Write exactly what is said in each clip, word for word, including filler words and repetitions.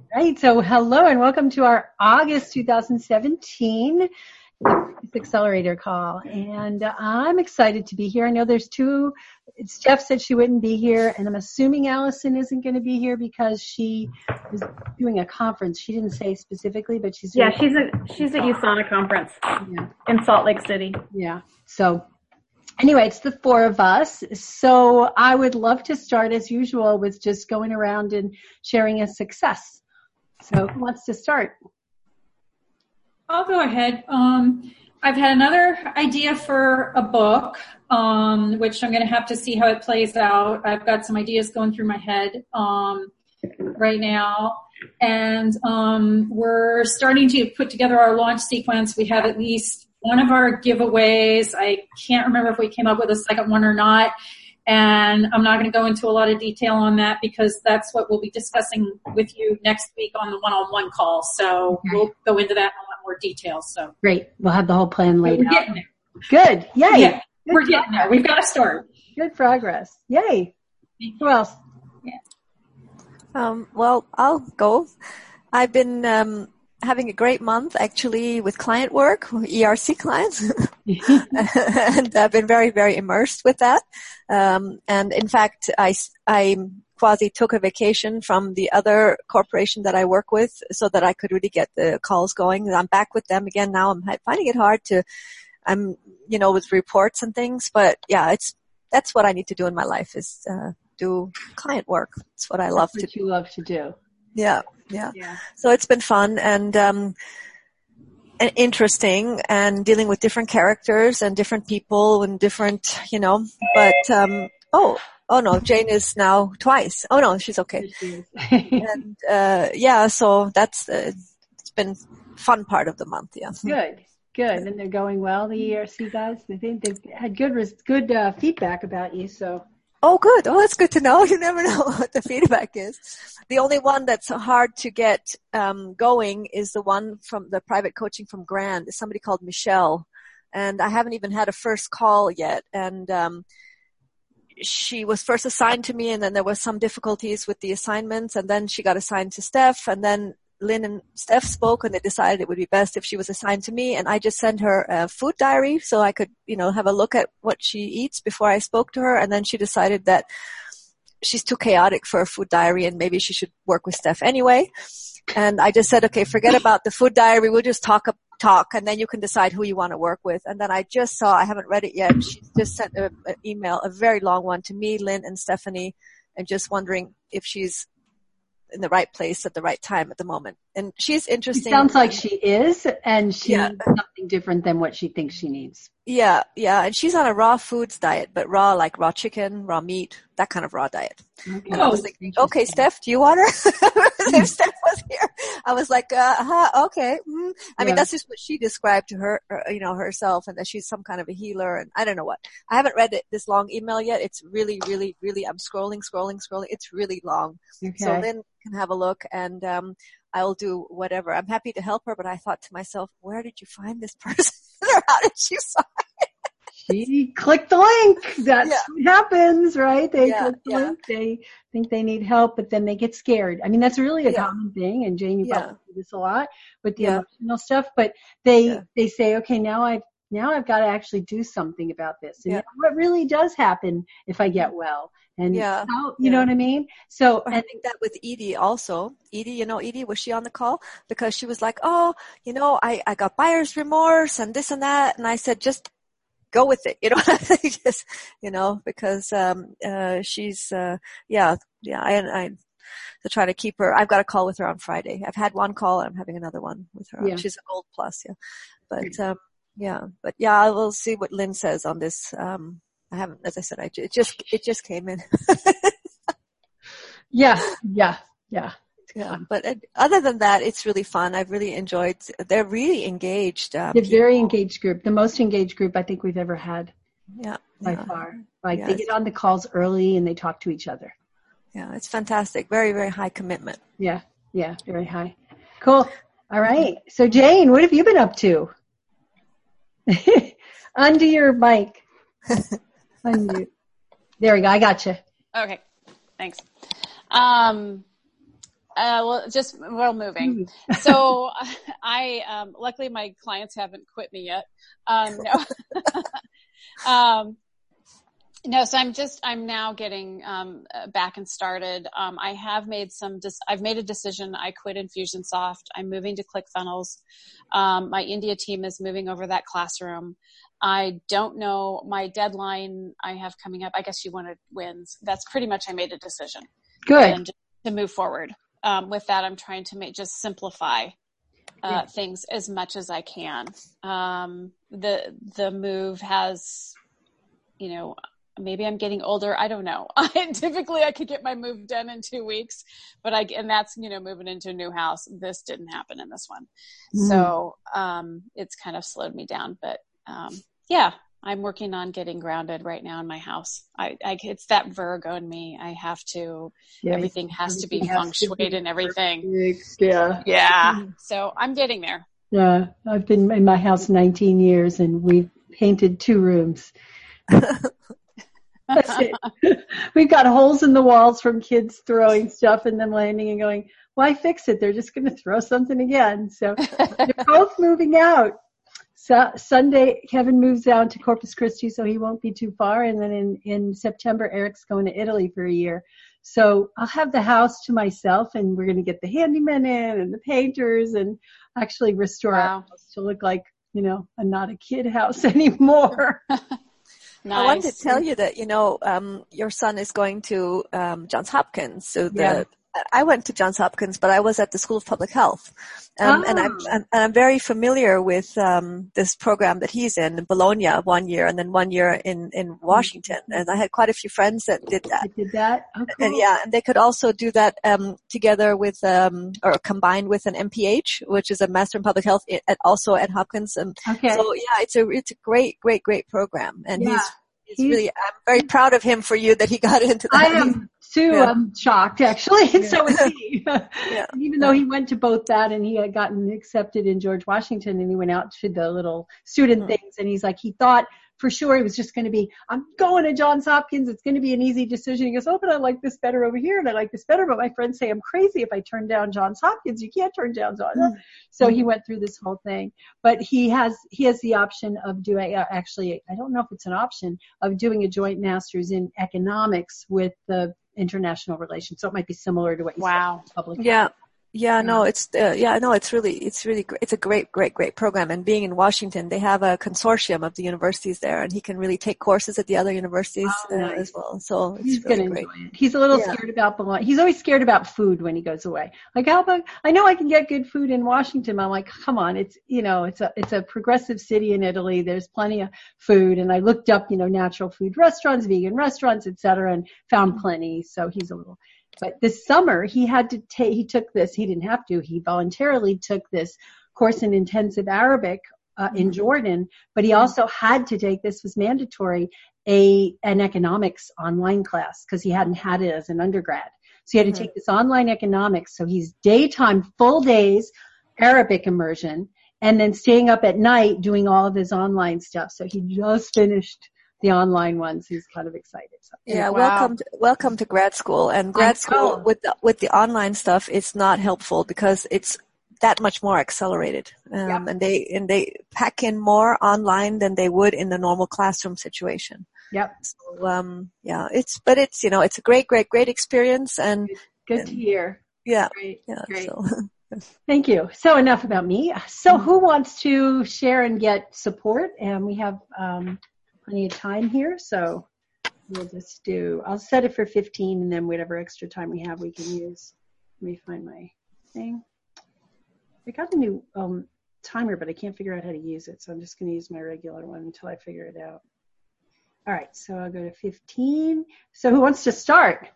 Right. So hello and welcome to our August twenty seventeen Accelerator call. And uh, I'm excited to be here. I know there's two. It's Jeff said she wouldn't be here, and I'm assuming Allison isn't going to be here because she is doing a conference. She didn't say specifically, but she's doing yeah, she's at she's at USANA conference yeah. in Salt Lake City. Yeah. So anyway, it's the four of us. So I would love to start as usual with just going around and sharing a success. So who wants to start? I'll go ahead. Um, I've had another idea for a book, um, which I'm going to have to see how it plays out. I've got some ideas going through my head um, right now. And um, we're starting to put together our launch sequence. We have at least one of our giveaways. I can't remember if we came up with a second one or not. And I'm not going to go into a lot of detail on that because that's what we'll be discussing with you next week on the one-on-one call. So okay. We'll go into that in a lot more detail. So great. We'll have the whole plan laid we're out. Getting there. Good. Yay. Yeah, Good we're getting progress. there. We've got to start. Good progress. Yay. Who else? Yeah. Um, well, I'll go. I've been um, having a great month actually with client work, E R C clients. And I've been very, very immersed with that. Um, and in fact, I, I quasi took a vacation from the other corporation that I work with so that I could really get the calls going. I'm back with them again now. I'm finding it hard to, I'm, you know, with reports and things, but yeah, it's, that's what I need to do in my life is, uh, do client work. It's what I love that's what to do. you love to do. Yeah, yeah. Yeah. So it's been fun and, um, and interesting and dealing with different characters and different people and different, you know, but, um, oh, oh no, Jane is now twice. Oh no, she's okay. And, uh, yeah, so that's, uh, it's been fun part of the month. Yeah. Good, good. And they're going well, the E R C guys. I think they've had good, good, uh, feedback about you. So. Oh, good. Oh, that's good to know. You never know what the feedback is. The only one that's hard to get um, going is the one from the private coaching from Grand. It's somebody called Michelle. And I haven't even had a first call yet. And um, she was first assigned to me, and then there was some difficulties with the assignments. And then she got assigned to Steph. And then Lynn and Steph spoke, and they decided it would be best if she was assigned to me. And I just sent her a food diary so I could, you know, have a look at what she eats before I spoke to her. And then she decided that she's too chaotic for a food diary and maybe she should work with Steph anyway. And I just said, okay, forget about the food diary. We'll just talk, talk, and then you can decide who you want to work with. And then I just saw, I haven't read it yet. She just sent an email, a very long one to me, Lynn and Stephanie, and just wondering if she's in the right place at the right time at the moment. And she's interesting. It sounds like she is, and she yeah. needs something different than what she thinks she needs. Yeah, yeah. And she's on a raw foods diet, but raw, like raw chicken, raw meat, that kind of raw diet. Okay. And I was like, okay, Steph, do you want her? If Steph was here, I was like, uh, huh, okay. Mm. I yeah. mean, that's just what she described to her, uh, you know, herself, and that she's some kind of a healer, and I don't know what. I haven't read it, this long email yet. It's really, really, really, I'm scrolling, scrolling, scrolling. It's really long. Okay. So Lynn can have a look, and um I'll do whatever. I'm happy to help her, but I thought to myself, where did you find this person? Or how did you find it? She clicked the link. That's yeah. what happens, right? They yeah, click the yeah. link. They think they need help, but then they get scared. I mean, that's really a yeah. common thing. And Jane, you yeah. probably do this a lot with the yeah. emotional stuff. But they yeah. they say, okay, now I've now I've got to actually do something about this. And yeah. what really does happen if I get well? And yeah. how, you yeah. know what I mean? So I think that with Edie also. Edie, you know, Edie, was she on the call? Because she was like, oh, you know, I, I got buyer's remorse and this and that. And I said, just go with it. You know, just, you know, because, um, uh, she's, uh, yeah, yeah, I, I, to try to keep her, I've got a call with her on Friday. I've had one call and I'm having another one with her. Yeah. She's a gold plus. Yeah. But, um, yeah, but yeah, I will see what Lynn says on this. Um, I haven't, as I said, I, it just, it just came in. yeah, yeah, yeah. Yeah, but uh, other than that, it's really fun. I've really enjoyed, they're really engaged. Uh, They're very engaged group, the most engaged group I think we've ever had. Yeah. By yeah. far. Like yeah, they get on the calls early and they talk to each other. Yeah, it's fantastic. Very, very high commitment. Yeah, yeah, very high. Cool. All right. So Jane, what have you been up to? Undo your mic. Undo. There we go. I got you. Okay. Thanks. Um, Uh, well, just, well, moving. So I, um, luckily my clients haven't quit me yet. Um, no. um, no, so I'm just, I'm now getting, um, back and started. Um, I have made some, dis- I've made a decision. I quit Infusionsoft. I'm moving to ClickFunnels. Um, my India team is moving over that classroom. I don't know my deadline I have coming up. I guess you wanted wins. That's pretty much, I made a decision. Good. And just to move forward. Um, with that, I'm trying to make, just simplify, uh, yeah. things as much as I can. Um, the, the move has, you know, maybe I'm getting older. I don't know. I, typically I could get my move done in two weeks, but I, and that's, you know, moving into a new house. This didn't happen in this one. Mm. So, um, it's kind of slowed me down, but, um, yeah, I'm working on getting grounded right now in my house. I, I it's that Virgo in me. I have to, yeah, everything has to be feng shuied and everything. Perfect. Yeah. Yeah. So I'm getting there. Yeah. I've been in my house nineteen years and we've painted two rooms. That's it. We've got holes in the walls from kids throwing stuff and then landing and going, why fix it? They're just going to throw something again. So they're both moving out. So Sunday, Kevin moves down to Corpus Christi, so he won't be too far. And then in, in September, Eric's going to Italy for a year. So I'll have the house to myself, and we're going to get the handyman in and the painters and actually restore wow. our house to look like, you know, a not a kid house anymore. Nice. I wanted to tell you that, you know, um, your son is going to um, Johns Hopkins. So the yeah. I went to Johns Hopkins, but I was at the School of Public Health. Um, oh. And I'm, I'm, I'm very familiar with um, this program that he's in, in Bologna one year and then one year in, in Washington. And I had quite a few friends that did that. They did that? Oh, cool. And yeah, and they could also do that um, together with, um, or combined with an M P H, which is a Master in Public Health, at, also at Hopkins. Um, okay. So yeah, it's a it's a great, great, great program. And yeah. he's He's, he's really, I'm very proud of him for you that he got into that. I am too. Yeah. I'm shocked actually. And yeah. so is he. yeah. Even though he went to both that and he had gotten accepted in George Washington and he went out to the little student mm-hmm. things and he's like, he thought for sure it was just going to be, I'm going to Johns Hopkins. It's going to be an easy decision. He goes, oh, but I like this better over here and I like this better. But my friends say I'm crazy if I turn down Johns Hopkins. You can't turn down Johns Hopkins. Mm-hmm. So he went through this whole thing. But he has he has the option of doing, uh, actually, I don't know if it's an option, of doing a joint master's in economics with the international relations. So it might be similar to what you wow. said. Public yeah. health. Yeah, no, it's, uh, yeah, no, it's really, it's really great. It's a great, great, great program. And being in Washington, they have a consortium of the universities there and he can really take courses at the other universities oh, nice. uh, as well. So it's he's really gonna great. Enjoy it. He's a little yeah. scared about belonging. He's always scared about food when he goes away. Like, how about, I know I can get good food in Washington. I'm like, come on. It's, you know, it's a, it's a progressive city in Italy. There's plenty of food. And I looked up, you know, natural food restaurants, vegan restaurants, et cetera, and found plenty. So he's a little, but this summer he had to take, he took this, he didn't have to, he voluntarily took this course in intensive Arabic uh, in Jordan, but he also had to take, this was mandatory, a, an economics online class because he hadn't had it as an undergrad. So he had to mm-hmm. take this online economics. So he's daytime, full days, Arabic immersion, and then staying up at night doing all of his online stuff. So he just finished the online ones. He's kind of excited. So, yeah, wow. welcome to, welcome to grad school. And grad school with the, with the online stuff, it's not helpful because it's that much more accelerated. Um, yep. and they, and they pack in more online than they would in the normal classroom situation. Yep. So, um, yeah, it's, but it's, you know, it's a great, great, great experience and good and, to hear. Yeah. Great. Yeah. Great. So. Thank you. So enough about me. So who wants to share and get support? And we have, um, plenty of time here, so we'll just do, I'll set it for fifteen and then whatever extra time we have we can use. Let me find my thing. I got a new um, timer, but I can't figure out how to use it, so I'm just going to use my regular one until I figure it out. All right, so I'll go to fifteen. So who wants to start?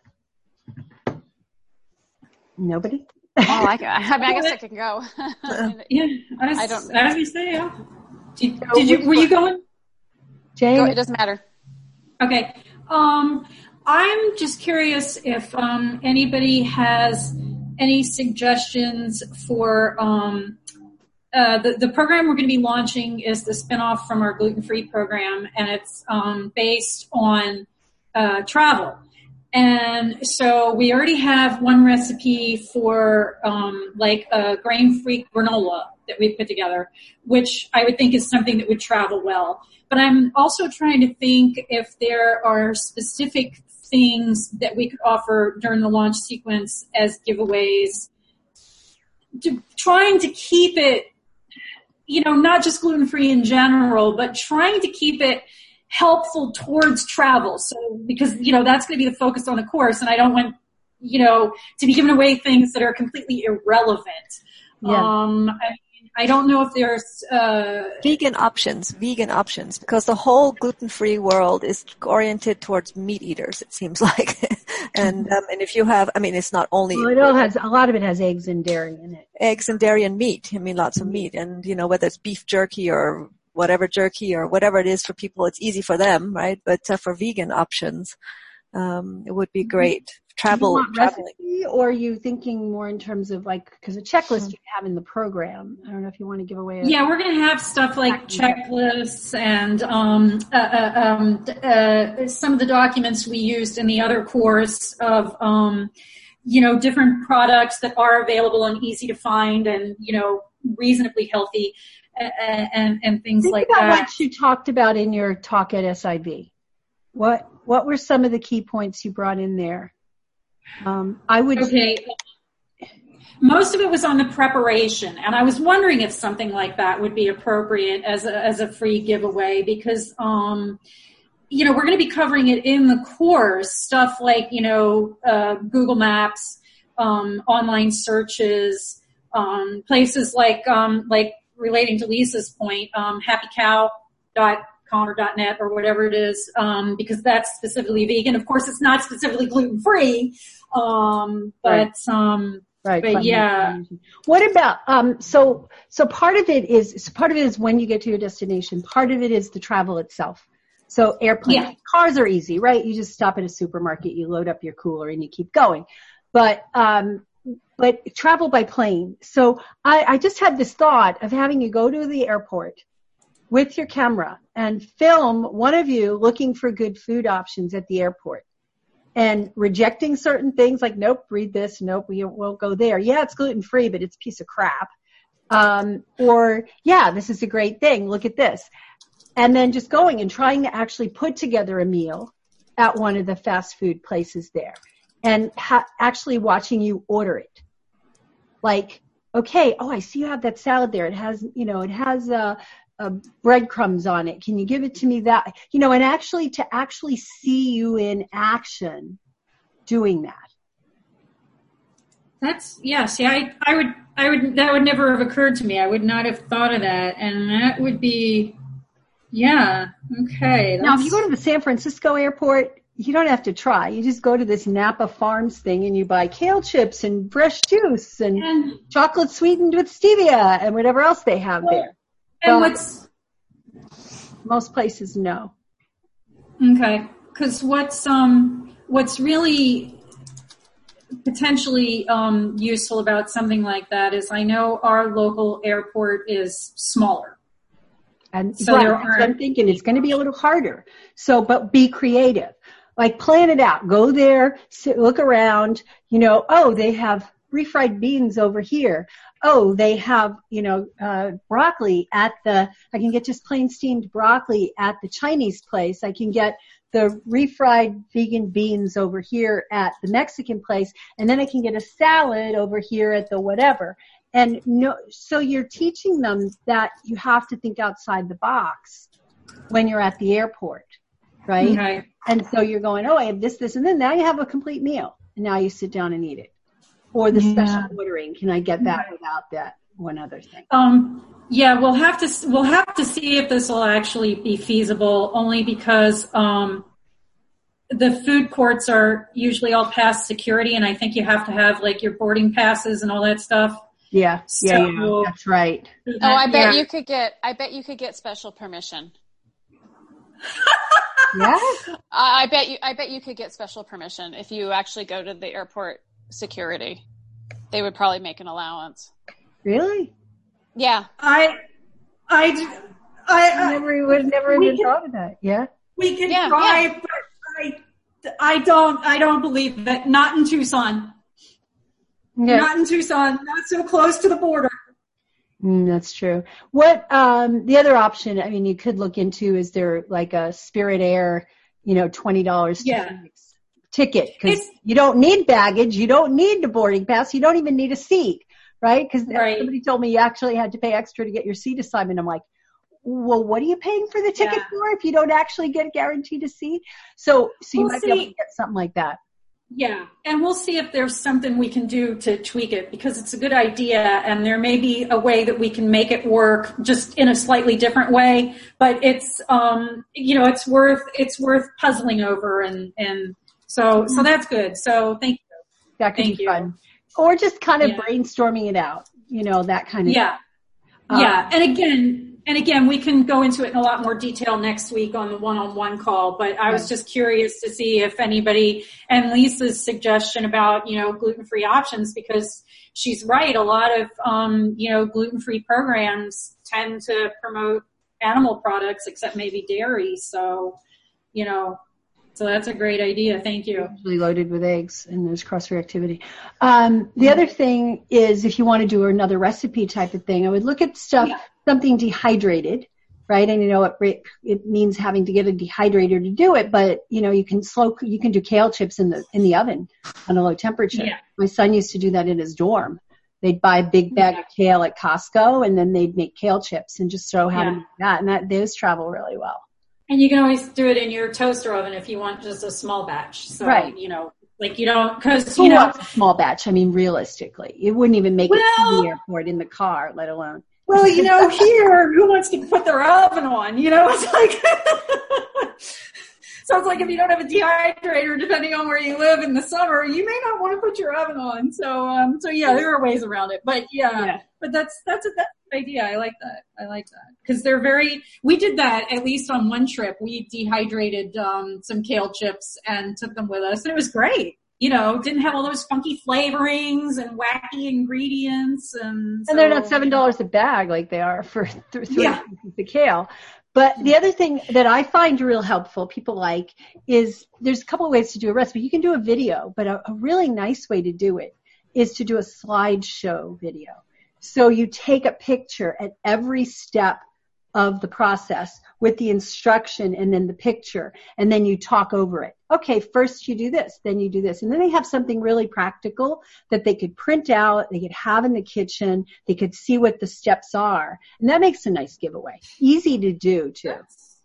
Nobody? Oh, I, can, I mean, I guess I can go. yeah, I, was, I don't. I was going to say, yeah. Did, did you? Were you going? Jane? Go, it doesn't matter. Okay. Um, I'm just curious if um, anybody has any suggestions for um, uh, the, the program we're going to be launching is the spinoff from our gluten-free program, and it's um, based on uh, travel. And so we already have one recipe for um, like a grain-free granola that we've put together, which I would think is something that would travel well. But I'm also trying to think if there are specific things that we could offer during the launch sequence as giveaways, to, trying to keep it, you know, not just gluten-free in general, but trying to keep it helpful towards travel. So, because, you know, that's going to be the focus on the course, and I don't want, you know, to be giving away things that are completely irrelevant. Yeah. Um, I, I don't know if there's uh, vegan options, vegan options, because the whole gluten-free world is oriented towards meat eaters, it seems like. and um, and if you have, I mean, it's not only well, it all has a lot of it has eggs and dairy in it. Eggs and dairy and meat. I mean, lots of meat, and you know, whether it's beef jerky or whatever jerky or whatever it is for people, it's easy for them, right? But uh, for vegan options, um, it would be great. Travel, Do you want traveling. Recipe, or are you thinking more in terms of like, because a checklist you have in the program? I don't know if you want to give away. A, yeah, we're going to have stuff like checklists and um, uh, uh, um, uh, some of the documents we used in the other course of, um, you know, different products that are available and easy to find and, you know, reasonably healthy and, and, and things Think like about that. what you talked about in your talk at S I B. What What were some of the key points you brought in there? Um, I would okay. Most of it was on the preparation, and I was wondering if something like that would be appropriate as a, as a free giveaway because, um, you know, we're going to be covering it in the course, stuff like, you know, uh, Google Maps, um, online searches, um, places like, um, like relating to Lisa's point, um, happy cow dot com or .net or whatever it is, um, because that's specifically vegan. Of course, it's not specifically gluten-free, um, but, Right. um, Right. but yeah. What about, um, so, so part of it is, so part of it is when you get to your destination. Part of it is the travel itself. So airplanes, Yeah. cars are easy, right? You just stop at a supermarket, you load up your cooler and you keep going. But, um, but travel by plane. So I, I just had this thought of having you go to the airport with your camera and film one of you looking for good food options at the airport and rejecting certain things like, nope, read this. Nope, we won't go there. Yeah, it's gluten free, but it's a piece of crap. Um, or yeah, this is a great thing. Look at this. And then just going and trying to actually put together a meal at one of the fast food places there and ha- actually watching you order it. Like, okay, oh, I see you have that salad there. It has, you know, it has, uh, Uh, breadcrumbs on it. Can you give it to me that, you know, and actually to actually see you in action doing that. That's, yes, yeah, I, I would, I would, that would never have occurred to me. I would not have thought of that. And that would be, yeah, okay. Now, if you go to the San Francisco airport, you don't have to try. You just go to this Napa Farms thing and you buy kale chips and fresh juice and, and chocolate sweetened with stevia and whatever else they have well, there. And but what's most places no. Okay, because what's um what's really potentially um useful about something like that is I know our local airport is smaller, and so right, there that's are, what I'm thinking it's going to be a little harder. So, but be creative, like plan it out. Go there, sit, look around. You know, oh, they have refried beans over here. Oh, they have, you know, uh, broccoli at the, I can get just plain steamed broccoli at the Chinese place. I can get the refried vegan beans over here at the Mexican place. And then I can get a salad over here at the whatever. And no, so you're teaching them that you have to think outside the box when you're at the airport, right? Okay. And so you're going, oh, I have this, this, and then now you have a complete meal. And now you sit down and eat it. Or the Yeah. special ordering. Can I get that without that one other thing? Um, yeah, we'll have to we'll have to see if this will actually be feasible. Only because um, the food courts are usually all past security, and I think you have to have like your boarding passes and all that stuff. Yeah, yeah, So- yeah, that's right. Oh, I bet Yeah. you could get. I bet you could get special permission. Yeah, I, I bet you. I bet you could get special permission if you actually go to the airport security. They would probably make an allowance. really? Yeah. I, I, I, I never would never we even can- thought of that. Yeah. we can Yeah, try, yeah. but I I don't, I don't believe it. Not in Tucson. Okay. Not in Tucson. Not so close to the border. Mm, that's true. What, um, the other option, I mean, you could look into, is there like a Spirit Air, you know, twenty dollars Yeah. Phoenix ticket? Because It's- you don't need baggage. You don't need the boarding pass. You don't even need a seat, right? Because Right. somebody told me you actually had to pay extra to get your seat assignment. I'm like, well, what are you paying for the ticket Yeah. for if you don't actually get guaranteed a seat? So, so you We'll might be able see. to get something like that. Yeah, and we'll see if there's something we can do to tweak it, because it's a good idea, and there may be a way that we can make it work just in a slightly different way. But it's, um, you know, it's worth it's worth puzzling over, and and so so that's good. So thank you. That could Thank be you. fun. Or just kind of Yeah. brainstorming it out, you know, that kind of Yeah, Um, yeah, and again. And again, we can go into it in a lot more detail next week on the one-on-one call, but I was just curious to see if anybody, and Lisa's suggestion about, you know, gluten-free options, because she's right. A lot of, um, you know, gluten-free programs tend to promote animal products, except maybe dairy. So, you know, so that's a great idea. Thank you. usually loaded with eggs, and there's cross-reactivity. Um, the other thing is, if you want to do another recipe type of thing, I would look at stuff, Yeah. something dehydrated, right? And you know, it, it means having to get a dehydrator to do it, but you know, you can slow, you can do kale chips in the, in the oven on a low temperature. Yeah. My son used to do that in his dorm. They'd buy a big bag Yeah. of kale at Costco, and then they'd make kale chips and just throw how Yeah. to make that. And that, those travel really well. And you can always do it in your toaster oven if you want just a small batch. So, Right. you know, like you don't, cause Who you know, wants a small batch? I mean, realistically, it wouldn't even make it Well- to the airport in the car, let alone. well, you know, here, who wants to put their oven on? You know, it's like, so it's like if you don't have a dehydrator, depending on where you live in the summer, you may not want to put your oven on. So, um, so yeah, there are ways around it. But yeah, Yeah. but that's, that's a, that's a good idea. I like that. I like that. Cause they're very, we did that at least on one trip. We dehydrated, um, some kale chips and took them with us, and it was great. You know, didn't have all those funky flavorings and wacky ingredients, and so, And they're not seven dollars a bag like they are for th- three Yeah. pieces of kale. But the other thing that I find real helpful, people like, is there's a couple of ways to do a recipe. You can do a video, but a, a really nice way to do it is to do a slideshow video. So you take a picture at every step of the process with the instruction and then the picture, and then you talk over it. Okay, first you do this, then you do this. And then they have something really practical that they could print out, they could have in the kitchen, they could see what the steps are. And that makes a nice giveaway. Easy to do too.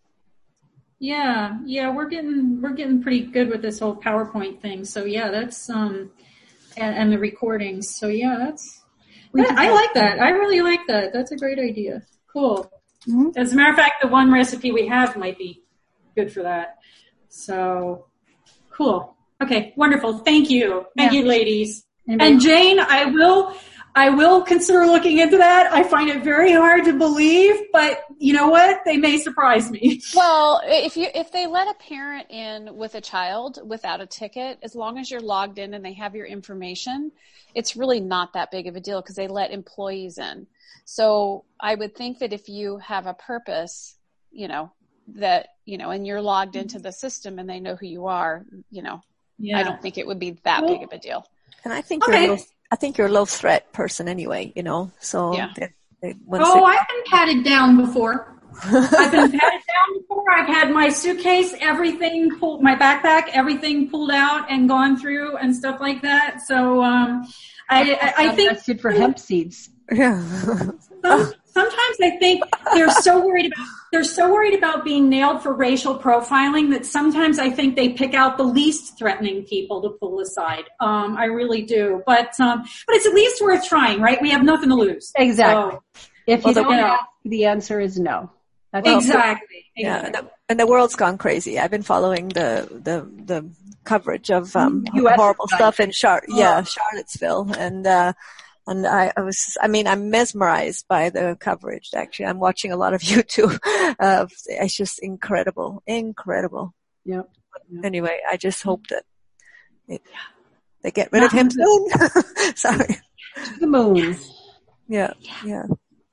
Yeah, yeah, we're getting we're getting pretty good with this whole PowerPoint thing. So yeah, that's um, and, and the recordings. So yeah, that's that, I like that. I really like that. That's a great idea. Cool. Mhm. As a matter of fact, the one recipe we have might be good for that. So cool. Okay, wonderful. Thank you. Thank Yeah. you, ladies. Anybody And Jane, I will, I will consider looking into that. I find it very hard to believe, but you know what? They may surprise me. Well, if you if they let a parent in with a child without a ticket, as long as you're logged in and they have your information, it's really not that big of a deal because they let employees in. So I would think that if you have a purpose, you know, that, you know, and you're logged into the system and they know who you are, you know, Yeah. I don't think it would be that Well, big of a deal. And I think Okay. you're, a low, I think you're a low threat person anyway, you know. So Yeah. they, they, once Oh, they, I've been patted down before. I've been patted down before. I've had my suitcase, everything pulled, my backpack, everything pulled out and gone through and stuff like that. So, um, I, I, I think That's good for hemp seeds. yeah. some, sometimes I think they're so worried about they're so worried about being nailed for racial profiling that sometimes I think they pick out the least threatening people to pull aside. Um, I really do, but um, but it's at least worth trying, right? We have nothing to lose. Exactly. So, If you Well, the- don't you know. ask, the answer is no. That's exactly. Yeah, exactly. and the, and the world's gone crazy. I've been following the the the coverage of um U S horrible side. stuff in Char- yeah Oh. Charlottesville, and uh and I, I was I mean I'm mesmerized by the coverage. Actually, I'm watching a lot of YouTube. Uh, it's just incredible, incredible. Yep. Anyway, I just hope that it, they get rid of him soon. Sorry. To the moon. Yeah, yeah.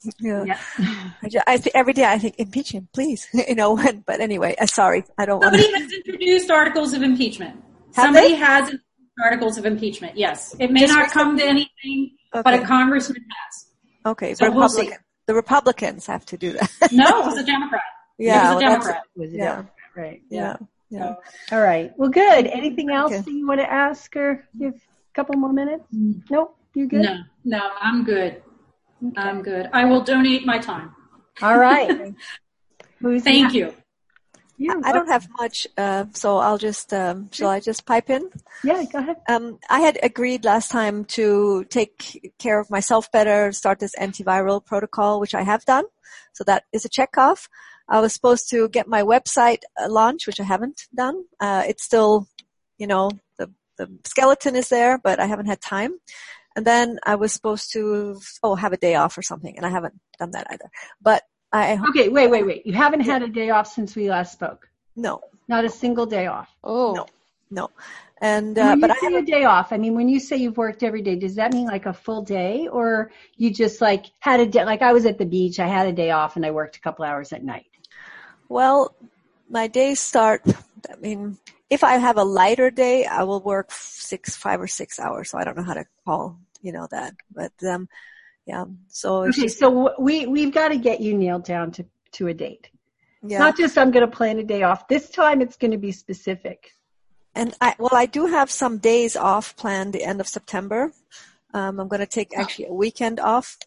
Yeah. Yeah. I, ju- I th- every day I think impeach him, please. you know when? But anyway, uh, sorry, I don't want. Somebody has introduced articles of impeachment. Have Somebody they? has introduced articles of impeachment. Yes, it may Just not recently? come to anything, Okay. but a congressman has. Okay, So we'll see. Republican. The Republicans have to do that. No, it was a Democrat. yeah, it was a well, that's- Democrat. Was it Yeah. Democrat? Right. Yeah, yeah. All right. Well, good. Anything else Okay. that you want to ask or give a couple more minutes? Nope. You good? No, no, I'm good. I'm good. I will donate my time. All right. Who's Thank next? you. You. I don't have much, uh, so I'll just, um, shall I just pipe in? Yeah, go ahead. Um, I had agreed last time to take care of myself better, start this antiviral protocol, which I have done. So that is a check off. I was supposed to get my website uh, launched, which I haven't done. Uh, it's still, you know, the, the skeleton is there, but I haven't had time. And then I was supposed to, oh, have a day off or something, and I haven't done that either. But I, Okay, wait, wait, wait. You haven't had a day off since we last spoke. no, Not a single day off. Oh, No. no. And, And uh, when but you I say a haven't, day off, I mean, when you say you've worked every day, does that mean like a full day, or you just like had a day? Like I was at the beach, I had a day off, and I worked a couple hours at night. well, my days start, I mean, if I have a lighter day, I will work six, five or six hours. So I don't know how to call, you know, that, but, um, yeah, so it's Okay, just, so we we've got to get you nailed down to to a date. yeah. Not just I'm going to plan a day off. This time it's going to be specific. And I, well, I do have some days off planned the end of September. Um, I'm going to take actually a weekend off,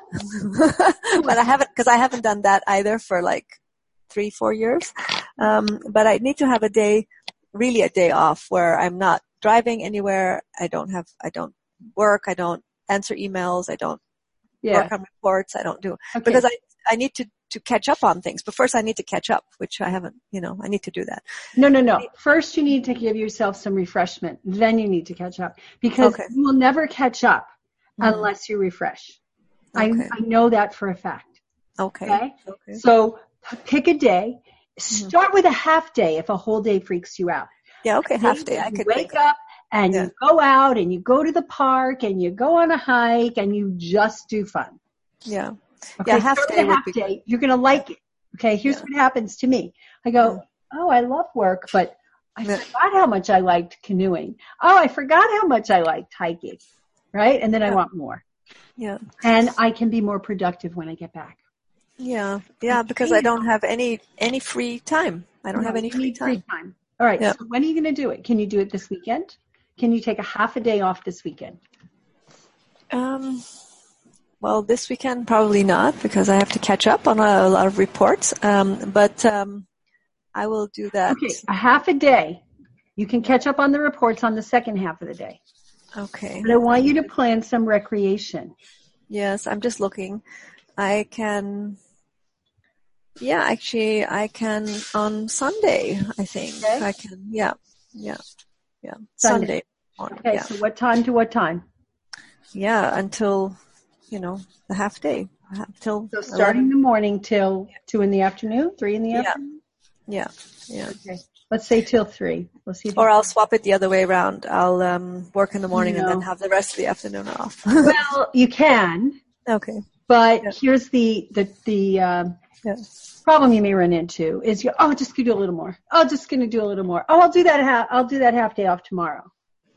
but I haven't, cause I haven't done that either for like three, four years. Um, but I need to have a day, really a day off where I'm not driving anywhere. I don't have, I don't work. I don't answer emails. I don't Yeah. work on reports. I don't do, Okay. because I, I need to, to catch up on things. But first I need to catch up, which I haven't, you know, I need to do that. No, no, no. First, you need to give yourself some refreshment. Then you need to catch up, because Okay. you will never catch up Mhm. unless you refresh. I, Okay. I know that for a fact. Okay. Okay. Okay. So p- pick a day. Start with a half day if a whole day freaks you out. Yeah. Okay. Half Days day. that I you could wake think of. up and Yeah. you go out and you go to the park and you go on a hike and you just do fun. Yeah. Okay. Yeah, half Start with day a would half be day. You're going to like it. Okay. Here's Yeah. what happens to me. I go, Yeah. oh, I love work, but I Yeah. forgot how much I liked canoeing. Oh, I forgot how much I liked hiking. Right. And then I Yeah. want more. Yeah. And I can be more productive when I get back. Yeah. Yeah. Because I don't have any, any free time. I don't No, have any you free need free time. time. All right. Yeah. So when are you going to do it? Can you do it this weekend? Can you take a half a day off this weekend? Um, well, this weekend, probably not, because I have to catch up on a, a lot of reports. Um, but, um, I will do that. Okay. A half a day. You can catch up on the reports on the second half of the day. Okay. But I want you to plan some recreation. Yes. I'm just looking. I can, yeah, actually I can on Sunday, I think. Okay. I can, yeah, yeah, yeah. Sunday. Sunday morning. Okay. Yeah. So what time to what time? Yeah. Until, you know, the half day. Till So starting in the morning till two in the afternoon, three in the Yeah. afternoon? Yeah. Yeah. Okay. Let's say till three. Let's see if Or I'll swap it the other way around. I'll um, work in the morning and No. then have the rest of the afternoon off. well, you can, Okay. but Yeah. here's the, the, the, um, Yeah. problem you may run into is you, oh, just gonna do a little more. Oh, just gonna do a little more. Oh, I'll do that half, I'll do that half day off tomorrow.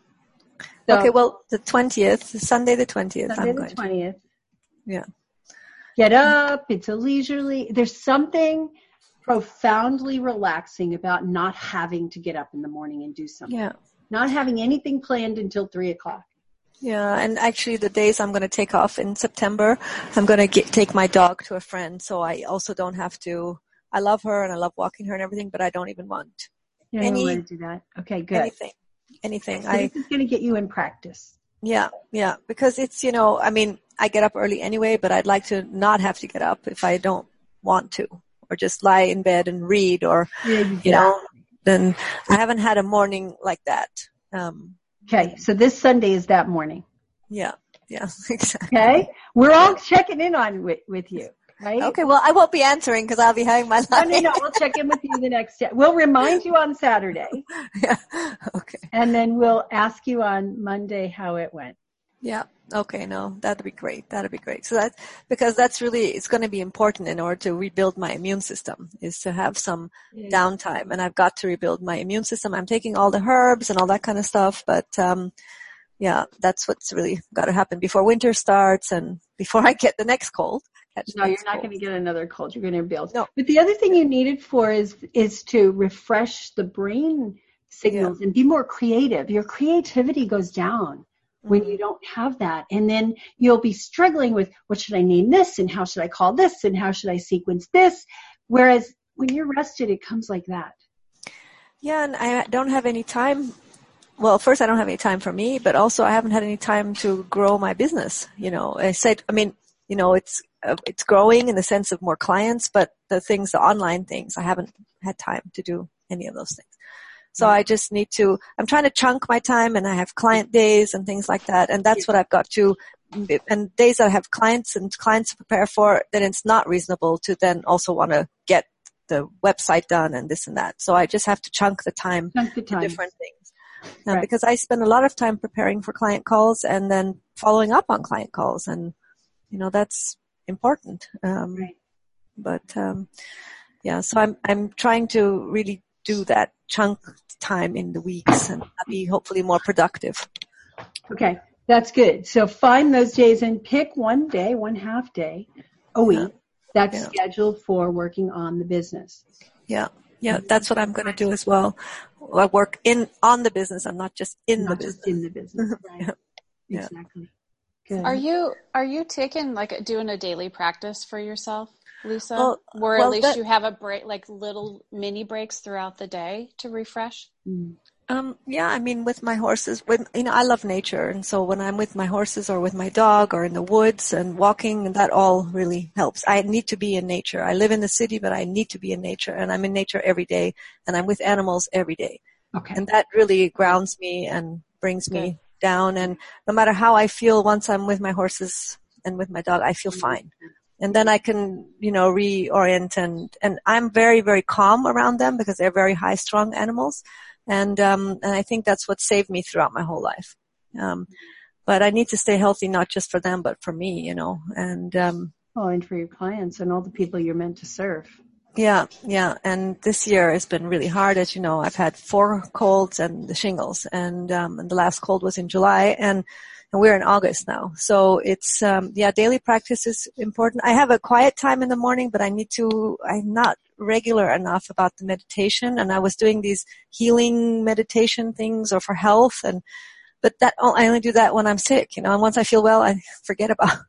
So, Okay. Well, the twentieth, Sunday the twentieth. Sunday I'm the going. To, twentieth. yeah. Get up. It's a leisurely. There's something profoundly relaxing about not having to get up in the morning and do something. Yeah. Not having anything planned until three o'clock. Yeah. And actually, the days I'm going to take off in September, I'm going to get, take my dog to a friend, so I also don't have to. I love her and I love walking her and everything, but I don't even want You Any- don't want to do that. Okay, good. anything. Anything. So I this is going to get you in practice. Yeah, yeah, because it's, you know, I mean, I get up early anyway, but I'd like to not have to get up if I don't want to, or just lie in bed and read, or, Yeah, you know, then I haven't had a morning like that. Um, Okay, so this Sunday is that morning. yeah, yeah, exactly. Okay, we're all checking in on with, with you, right? Okay, well, I won't be answering because I'll be having my No, life. no, no. We'll check in with you the next day. We'll remind you on Saturday, Yeah, okay. and then we'll ask you on Monday how it went. Yeah, Okay, no, that'd be great. That'd be great. So that, because that's really, it's going to be important in order to rebuild my immune system, is to have some yeah. downtime. And I've got to rebuild my immune system. I'm taking all the herbs and all that kind of stuff, but, um, yeah, that's what's really got to happen before winter starts and before I get the next cold. No, you're not going to get another cold. You're going to rebuild. No. But the other thing you need it for is, is to refresh the brain signals yeah. and be more creative. Your creativity goes down when you don't have that. And then you'll be struggling with, what should I name this? And how should I call this? And how should I sequence this? Whereas when you're rested, it comes like that. Yeah, and I don't have any time. Well, first, I don't have any time for me, but also I haven't had any time to grow my business. You know, I said, I mean, you know, it's, uh, it's growing in the sense of more clients, but the things, the online things, I haven't had time to do any of those things. So I just need to, I'm trying to chunk my time, and I have client days and things like that. And that's what I've got to, and days that I have clients and clients to prepare for, then it's not reasonable to then also want to get the website done and this and that. So I just have to chunk the time chunk the time. to different things. Um, right. Because I spend a lot of time preparing for client calls and then following up on client calls. And, you know, that's important. Um, right. But, um, yeah, so I'm, I'm trying to really do that chunk time in the weeks and be hopefully more productive. Okay, that's good. So find those days and pick one day, one half day a week yeah. that's yeah. scheduled for working on the business. Yeah, yeah, that's what I'm going to do as well. I work in on the business. I'm not just in not the just business. in the business. Right. yeah. Exactly. Good. Are you are you taking like doing a daily practice for yourself, Lisa? Well, Where well, at least that, you have a break, like little mini breaks throughout the day to refresh? Um, yeah, I mean, with my horses, when, you know, I love nature. And so when I'm with my horses or with my dog or in the woods and walking, that all really helps. I need to be in nature. I live in the city, but I need to be in nature, and I'm in nature every day, and I'm with animals every day. Okay. And that really grounds me and brings me Good. down. And no matter how I feel once I'm with my horses and with my dog, I feel fine. And then I can, you know, reorient and, and I'm very, very calm around them because they're very high strung animals. And, um, and I think that's what saved me throughout my whole life. Um, but I need to stay healthy, not just for them, but for me, you know, and, um, oh, and for your clients and all the people you're meant to serve. Yeah, yeah. And this year has been really hard. As you know, I've had four colds and the shingles, and, um, and the last cold was in July, and, and we're in August now. So it's, um, yeah, daily practice is important. I have a quiet time in the morning, but I need to, I'm not regular enough about the meditation, and I was doing these healing meditation things or for health, and, but that, I only do that when I'm sick, you know, and once I feel well, I forget about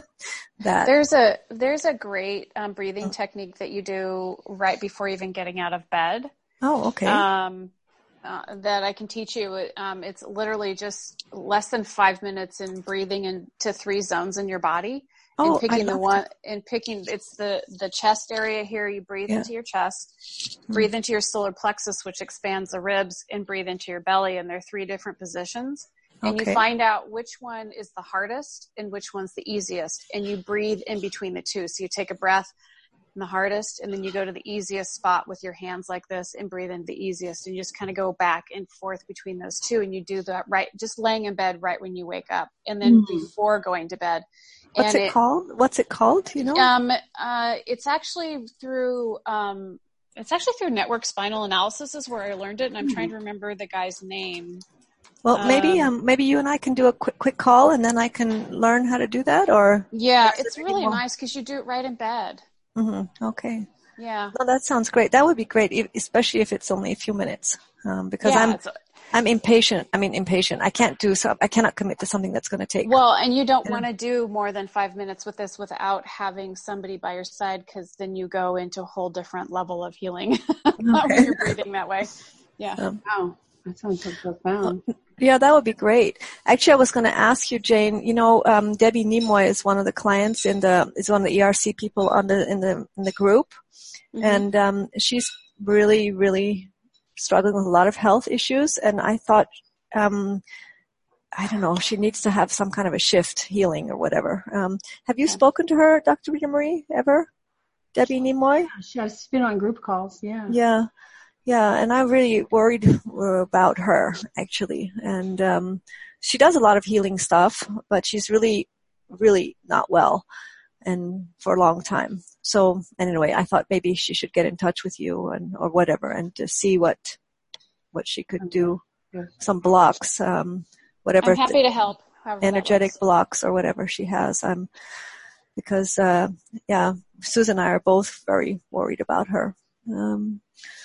that. There's a, there's a great um, breathing technique that you do right before even getting out of bed. Oh, okay. Um, Uh, that I can teach you. Um, it's literally just less than five minutes in breathing into three zones in your body. Oh, and picking I the one and picking, it's the, the chest area here. You breathe yeah. into your chest, mm-hmm. breathe into your solar plexus, which expands the ribs, and breathe into your belly. And there are three different positions. And okay. you find out which one is the hardest and which one's the easiest. And you breathe in between the two. So you take a breath in the hardest, and then you go to the easiest spot with your hands like this and breathe into the easiest, and you just kind of go back and forth between those two, and you do that right, just laying in bed right when you wake up, and then mm-hmm. before going to bed. What's and it, it called? What's it called? You know? Um, uh, it's actually through, um, it's actually through Network Spinal Analysis is where I learned it, and I'm mm-hmm. trying to remember the guy's name. Well, maybe um, um, maybe you and I can do a quick quick call, and then I can learn how to do that, or yeah, it's really anymore? nice because you do it right in bed. Mm-hmm. Okay. Yeah. No, that sounds great. That would be great, if, especially if it's only a few minutes, um, because yeah, I'm a, I'm impatient. I mean, impatient. I can't do so. I cannot commit to something that's going to take. Well, and you don't want to do more than five minutes with this without having somebody by your side, because then you go into a whole different level of healing when you're breathing that way. Yeah. Um, wow, that sounds so profound. Well, yeah, that would be great. Actually, I was going to ask you, Jane. You know, um, Debbie Nimoy is one of the clients in the is one of the E R C people on the in the in the group, mm-hmm. and um, she's really, really struggling with a lot of health issues. And I thought, um, I don't know, she needs to have some kind of a shift, healing or whatever. Um, have you yeah. spoken to her, Doctor Rita Marie, ever? Debbie Nimoy? She's been on group calls. Yeah. Yeah. Yeah, and I'm really worried about her, actually. And um she does a lot of healing stuff, but she's really, really not well, and for a long time. So anyway, I thought maybe she should get in touch with you and or whatever, and to see what what she could do. Some blocks, um, whatever. I'm happy to help. Energetic blocks or whatever she has. Um, because uh, yeah, Susan and I are both very worried about her. Um,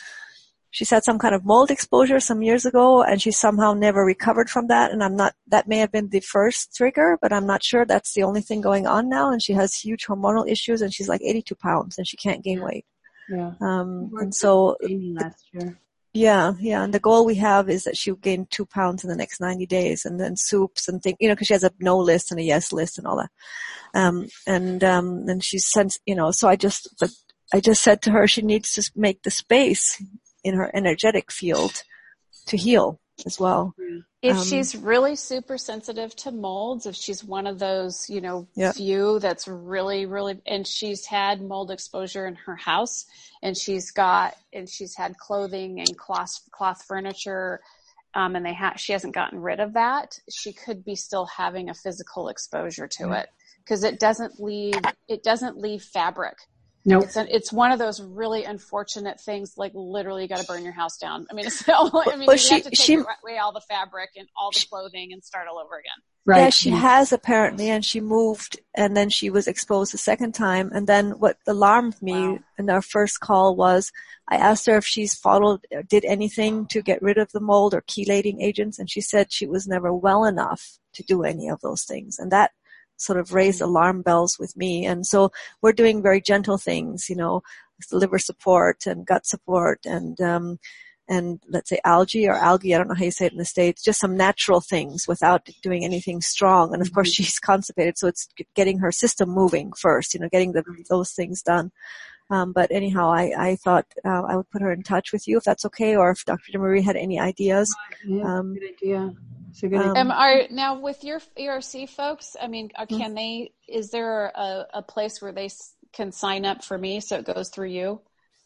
she's had some kind of mold exposure some years ago, and she somehow never recovered from that. And I'm not. That may have been the first trigger, but I'm not sure that's the only thing going on now. And she has huge hormonal issues, and she's like eighty-two pounds, and she can't gain weight. Yeah. Um, and so. Amy last year. Yeah, yeah, and the goal we have is that she'll gain two pounds in the next ninety days, and then soups and things, you know, because she has a no list and a yes list and all that. Um, and um, and she's sent, you know, so I just, but I just said to her, she needs to make the space in her energetic field to heal as well. If Um, she's really super sensitive to molds, if she's one of those, you know, Yep. few that's really, really, and she's had mold exposure in her house, and she's got, and she's had clothing and cloth, cloth furniture, um, and they ha- she hasn't gotten rid of that, she could be still having a physical exposure to it, because it doesn't leave, it doesn't leave fabric. Nope. It's, a, it's one of those really unfortunate things, like literally you got to burn your house down. I mean, it's, I mean, Well, you she- have to take she- away all the fabric and all the clothing and start all over again. Right. Yeah, she has apparently, and she moved, and then she was exposed a second time. And then what alarmed me Wow. in our first call was I asked her if she's followed, did anything to get rid of the mold or chelating agents, and she said she was never well enough to do any of those things. And that sort of raised alarm bells with me. And so we're doing very gentle things, you know, liver support and gut support and, um, and let's say algae or algae, I don't know how you say it in the States, just some natural things without doing anything strong. And of course she's constipated, so it's getting her system moving first, you know, getting the, those things done. Um, but anyhow, I, I thought uh, I would put her in touch with you if that's okay, or if Doctor DeMarie had any ideas. Yeah, Um, good idea. It's a good um, idea. Um, are now with your E R C folks? I mean, uh, can they? Is there a, a place where they s- can sign up for me so it goes through you?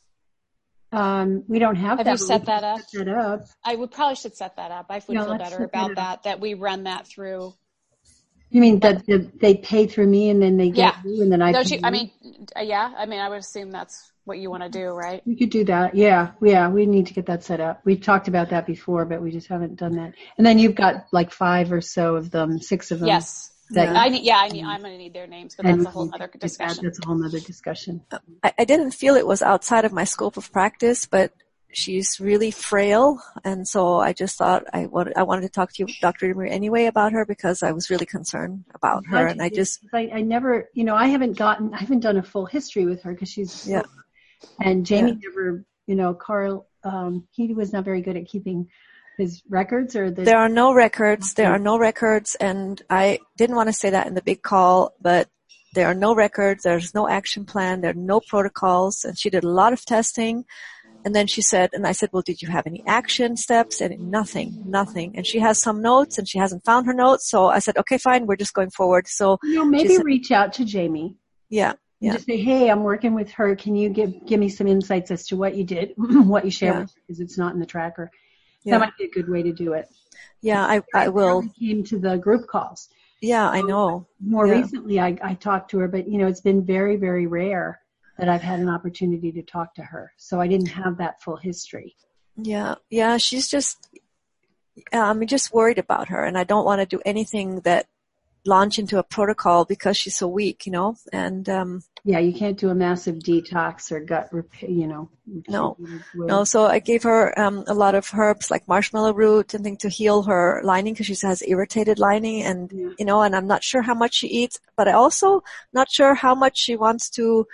Um, we don't have, Have that. you but set we that can up? set that up. I would probably should set that up. I would Yeah, feel let's better set that about up. that. That we run that through. You mean that the, they pay through me and then they get Yeah. you and then I Don't pay you? I you? mean, uh, yeah. I mean, I would assume that's what you want to do, right? We could do that. Yeah, yeah. We need to get that set up. We've talked about that before, but we just haven't done that. And then you've got like five or so of them, six of them. Yes. That I need. Yeah, I need. I'm going to need their names, but and that's a we whole can other get that. discussion. That's a whole other discussion. I, I didn't feel it was outside of my scope of practice, but she's really frail, and so I just thought I wanted I wanted to talk to you, Doctor DeMarie, anyway about her because I was really concerned about her, and I just I, I never, you know, I haven't gotten, I haven't done a full history with her because she's, yeah. and Jamie Yeah. never, you know, Carl, um, he was not very good at keeping his records or the. There are no records. There are no records, and I didn't want to say that in the big call, but there are no records. There's no action plan. There are no protocols, and she did a lot of testing. And then she said, and I said, well, did you have any action steps? And nothing, nothing. And she has some notes, and she hasn't found her notes. So I said, okay, fine, we're just going forward. So You know, maybe she said- reach out to Jamie. yeah, And yeah, just say, hey, I'm working with her. Can you give give me some insights as to what you did, what you shared Yeah. with her, because it's not in the tracker. yeah, That might be a good way to do it. yeah. I, I will. We came to the group calls. Yeah, I know. More Yeah. recently, I, I talked to her, but, you know, it's been very, very rare that I've had an opportunity to talk to her. So I didn't have that full history. Yeah, yeah. She's just, yeah, I'm just worried about her, and I don't want to do anything that launch into a protocol because she's so weak, you know. And um, Yeah, you can't do a massive detox or gut repair, you know. No. no, so I gave her um, a lot of herbs like marshmallow root and things to heal her lining because she has irritated lining, and Yeah. you know, and I'm not sure how much she eats, but I also not sure how much she wants to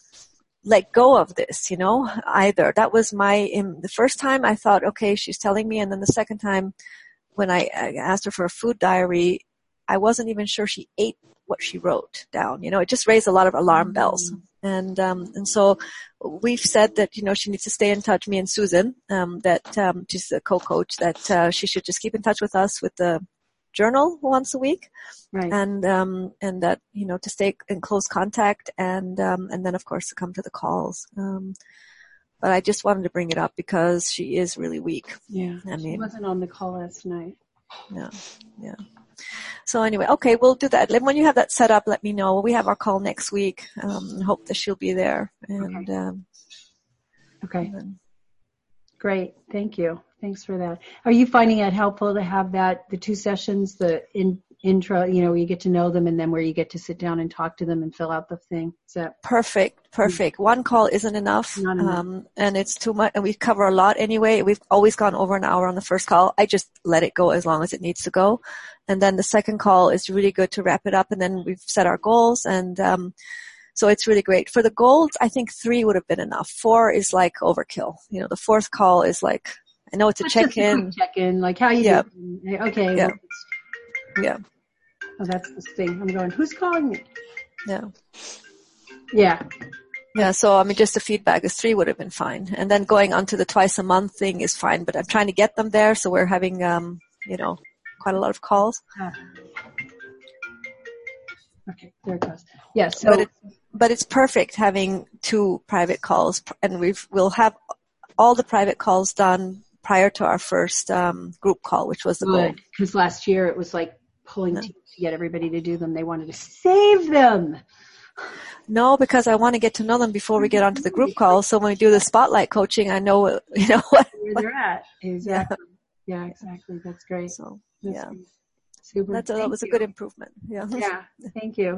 let go of this, you know, either. That was my, in the first time I thought, okay, she's telling me. And then the second time when I, I asked her for a food diary, I wasn't even sure she ate what she wrote down. You know, it just raised a lot of alarm bells. And, um, and so we've said that, you know, she needs to stay in touch, me and Susan, um, that, um, she's the co-coach, that, uh, she should just keep in touch with us with the journal once a week. Right. And, um, and that, you know, to stay in close contact and, um, and then of course to come to the calls. Um, but I just wanted to bring it up because she is really weak. Yeah. I She mean, wasn't on the call last night. Yeah. Yeah. So anyway, okay, we'll do that. When you have that set up, let me know. We have our call next week. Um, hope that she'll be there. And, Okay. um, Okay. and then, Great. Thank you. Thanks for that. Are you finding it helpful to have that, the two sessions, the in, intro, you know, where you get to know them and then where you get to sit down and talk to them and fill out the thing? Is that perfect, perfect. One call isn't enough. Not enough. Um, and it's too much, and we cover a lot anyway. We've always gone over an hour on the first call. I just let it go as long as it needs to go. And then the second call is really good to wrap it up. And then we've set our goals, and, um, so it's really great. For the goals, I think three would have been enough. Four is like overkill. You know, the fourth call is like, I know it's a That's just a check-in. quick check-in, like how you Yeah. doing? Okay. Yeah. Well, Yeah. oh, that's the thing. I'm going, who's calling me? Yeah. Yeah. Yeah. So, I mean, just the feedback is three would have been fine. And then going on to the twice a month thing is fine, but I'm trying to get them there. So we're having, um, you know, quite a lot of calls. Ah. Okay, there it goes. Yeah, so But it's, but it's perfect having two private calls, and we've, we'll have all the private calls done prior to our first, um, group call, which was the goal. good, because last year it was like pulling teeth to get everybody to do them. They wanted to save them. No, because I want to get to know them before we get onto the group call. So when we do the spotlight coaching, I know, you know what. Where they're at. Exactly. Yeah, exactly. That's great. So, That's yeah. great. Super. That's a, that Thank was a you. good improvement. Yeah. Yeah, thank you.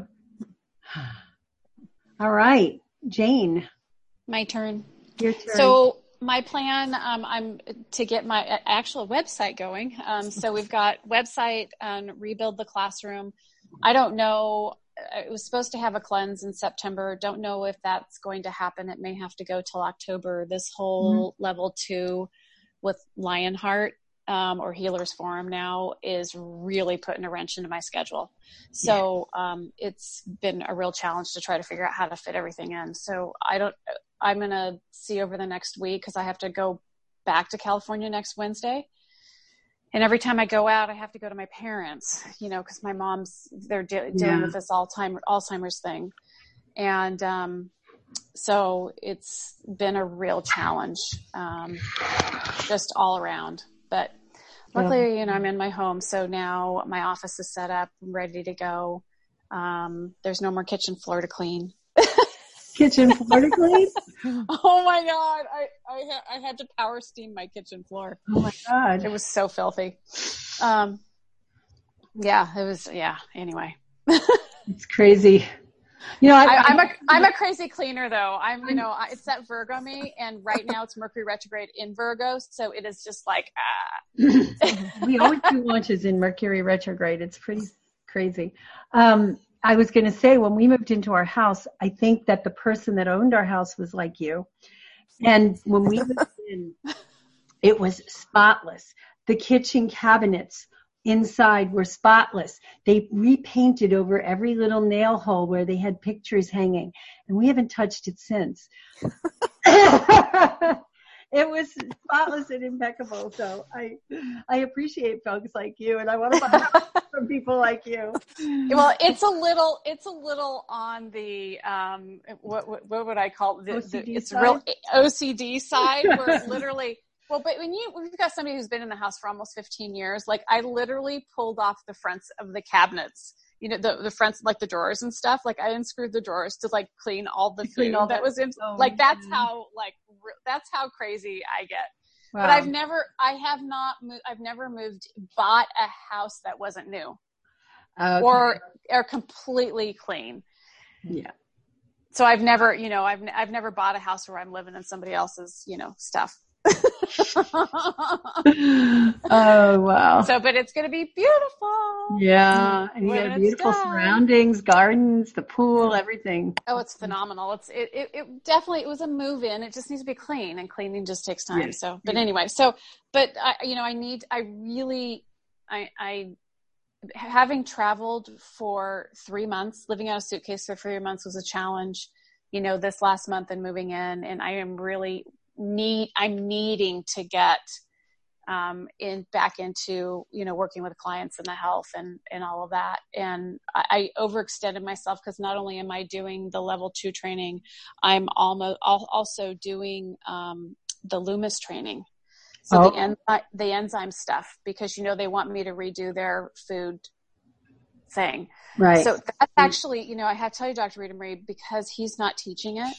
All right, Jane, My turn. your turn. So my plan, um, I'm to get my actual website going. Um, so we've got website and rebuild the classroom. I don't know. It was supposed to have a cleanse in September. Don't know if that's going to happen. It may have to go till October. This whole mm-hmm. level two with Lionheart um, or Healers Forum now is really putting a wrench into my schedule. So yeah. um, it's been a real challenge to try to figure out how to fit everything in. So I don't, I'm going to see over the next week because I have to go back to California next Wednesday. And every time I go out, I have to go to my parents, you know, because my mom's, they're de- dealing yeah. with this Alzheimer's, Alzheimer's thing. And um, so it's been a real challenge, um, just all around. But luckily, yeah. you know, I'm in my home. So now my office is set up. I'm ready to go. Um, there's no more kitchen floor to clean. Kitchen floor to clean? Oh my God. I, I, ha- I had to power steam my kitchen floor. Oh my God. It was so filthy. Um, yeah, it was, yeah, anyway. It's crazy. You know, I, I, I'm a, I'm a crazy cleaner though. I'm, you know, it's that Virgo me, and right now it's Mercury retrograde in Virgo. So it is just like, ah. We always do launches in Mercury retrograde. It's pretty crazy. Um, I was going to say, when we moved into our house, I think that the person that owned our house was like you. And when we moved in, it was spotless. The kitchen cabinets inside were spotless. They repainted over every little nail hole where they had pictures hanging. And we haven't touched it since. It was spotless and impeccable. So I I appreciate folks like you, and I want to buy from people like you. Well, it's a little it's a little on the um what what, what would I call the, O C D the it's side? real O C D side where literally well, but when you we've got somebody who's been in the house for almost fifteen years, like I literally pulled off the fronts of the cabinets. You know, the, the fronts, like the drawers and stuff, like I unscrewed the drawers to like clean all the food all that that. was in, Oh, like that's man. how, like, re- that's how crazy I get. Wow. But I've never, I have not moved, I've never moved, bought a house that wasn't new Okay. or, or completely clean. Yeah. So I've never, you know, I've, I've never bought a house where I'm living in somebody else's, you know, stuff. Oh, wow. So, but it's going to be beautiful. Yeah. And you When got it's beautiful done. surroundings, gardens, the pool, everything. Oh, it's phenomenal. It's, it, it, it definitely, it was a move in. It just needs to be clean, and cleaning just takes time. Yeah. So, but anyway, so, but I, you know, I need, I really, I, I, having traveled for three months, living out a suitcase for three months was a challenge, you know, this last month and moving in, and I am really need, I'm needing to get, um, in back into, you know, working with clients and the health and, and all of that. And I, I overextended myself because not only am I doing the level two training, I'm almost also doing, um, the Loomis training. So Oh. the enzyme, the enzyme stuff, because, you know, they want me to redo their food thing. Right. So that's actually, you know, I have to tell you, Doctor Rita Marie, because he's not teaching it,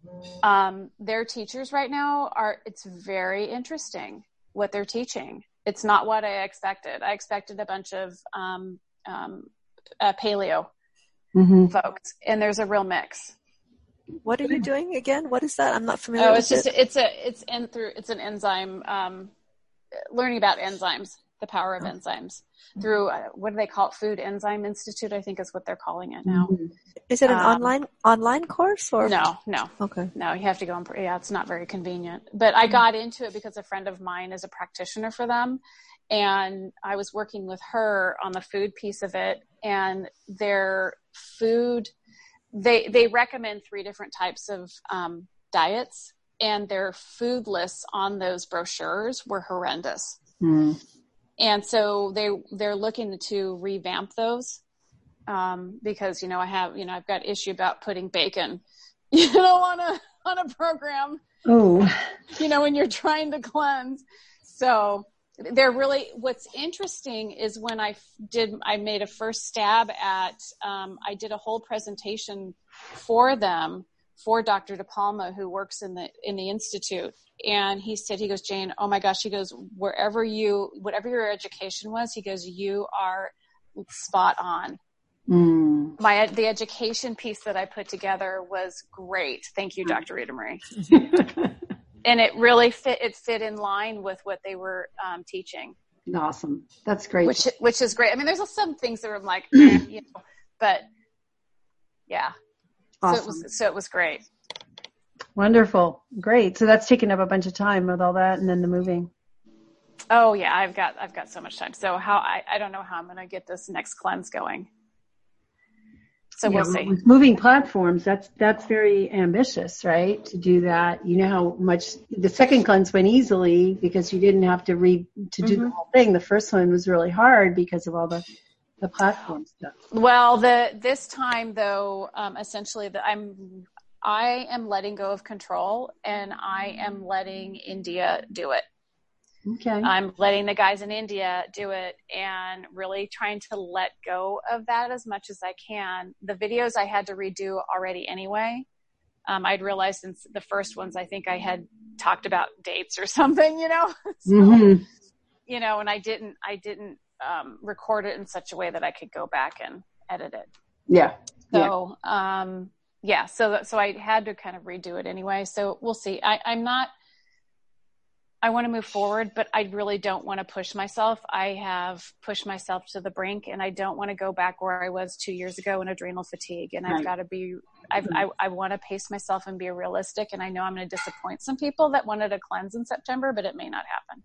um, their teachers right now are, it's very interesting what they're teaching. It's not what I expected. I expected a bunch of, um, um, uh, paleo Mm-hmm. folks, and there's a real mix. What are you doing again? What is that? I'm not familiar Oh, with it's just, it. it's a, it's in through, it's an enzyme, um, learning about enzymes, the power of enzymes through, uh, what do they call it? Food Enzyme Institute, I think is what they're calling it now. Mm-hmm. Is it an um, online online course or No, no. Okay. No, you have to go on. Yeah, it's not very convenient. But I got into it because a friend of mine is a practitioner for them. And I was working with her on the food piece of it. And their food, they they recommend three different types of um, diets. And their food lists on those brochures were horrendous. Mm. And so they, they're looking to revamp those. Um, because, you know, I have, you know, I've got issue about putting bacon, you know, on a, on a program, Oh. you know, when you're trying to cleanse. So they're really, what's interesting is when I did, I made a first stab at, um, I did a whole presentation for them, for Doctor DePalma, who works in the, in the Institute. And he said, he goes, Jane, oh my gosh, he goes, wherever you, whatever your education was, he goes, you are spot on. Mm. My, the education piece that I put together was great. Thank you, Doctor Rita Marie. And it really fit, it fit in line with what they were um, teaching. Awesome. That's great. Which, which is great. I mean, there's some things that are like, you know, but yeah. Awesome. So it was, so it was great. Wonderful. Great. So that's taken up a bunch of time with all that and then the moving. Oh yeah. I've got, I've got so much time. So how, I, I don't know how I'm going to get this next cleanse going. So Yeah, we'll see. with moving platforms, that's that's very ambitious, right? To do that. You know how much the second cleanse went easily because you didn't have to read to do Mm-hmm. the whole thing. The first one was really hard because of all the the platform stuff. Well, the this time though, um, essentially, the, I'm I am letting go of control, and I am letting India do it. Okay. I'm letting the guys in India do it, and really trying to let go of that as much as I can. The videos I had to redo already anyway. Um, I'd realized in the first ones, I think I had talked about dates or something, you know, so, Mm-hmm. you know, and I didn't, I didn't um, record it in such a way that I could go back and edit it. Yeah. So, yeah. um, yeah, so, so I had to kind of redo it anyway. So we'll see. I, I'm not, I want to move forward, but I really don't want to push myself. I have pushed myself to the brink, and I don't want to go back where I was two years ago in adrenal fatigue. And Right. I've got to be, I've, I, I want to pace myself and be realistic. And I know I'm going to disappoint some people that wanted a cleanse in September, but it may not happen.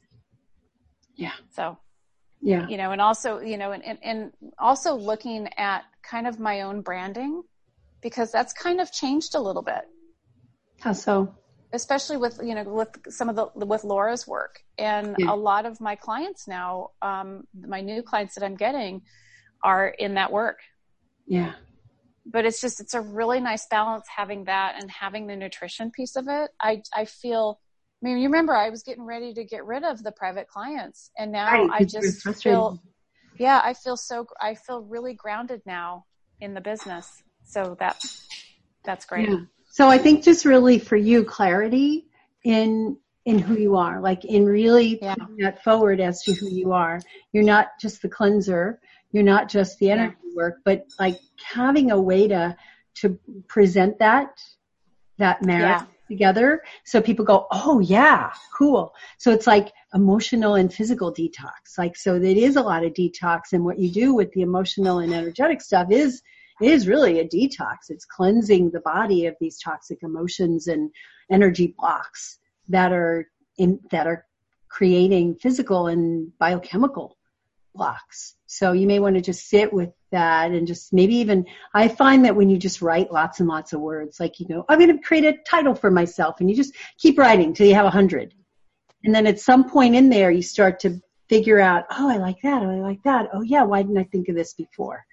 Yeah. So, Yeah. you know, and also, you know, and, and, and also looking at kind of my own branding, because that's kind of changed a little bit. How so? Especially with, you know, with some of the, with Laura's work. And Yeah. a lot of my clients now, um, my new clients that I'm getting are in that work. Yeah. But it's just, it's a really nice balance having that and having the nutrition piece of it. I, I feel, I mean, you remember I was getting ready to get rid of the private clients, and now Right, I 'cause you're just frustrated. feel, yeah, I feel so, I feel really grounded now in the business. So that, that's great. Yeah. So I think just really for you, clarity in in who you are, like in really Yeah. putting that forward as to who you are. You're not just the cleanser. You're not just the energy work, but like having a way to to present that that merit Yeah. together, so people go, oh yeah, cool. So it's like emotional and physical detox. Like so, it is a lot of detox, and what you do with the emotional and energetic stuff is. It is really a detox. It's cleansing the body of these toxic emotions and energy blocks that are in, that are creating physical and biochemical blocks. So you may want to just sit with that and just maybe even, I find that when you just write lots and lots of words, like, you know, I'm going to create a title for myself, and you just keep writing till you have a hundred. And then at some point in there, you start to figure out, oh, I like that. Oh, I like that. Oh yeah. Why didn't I think of this before?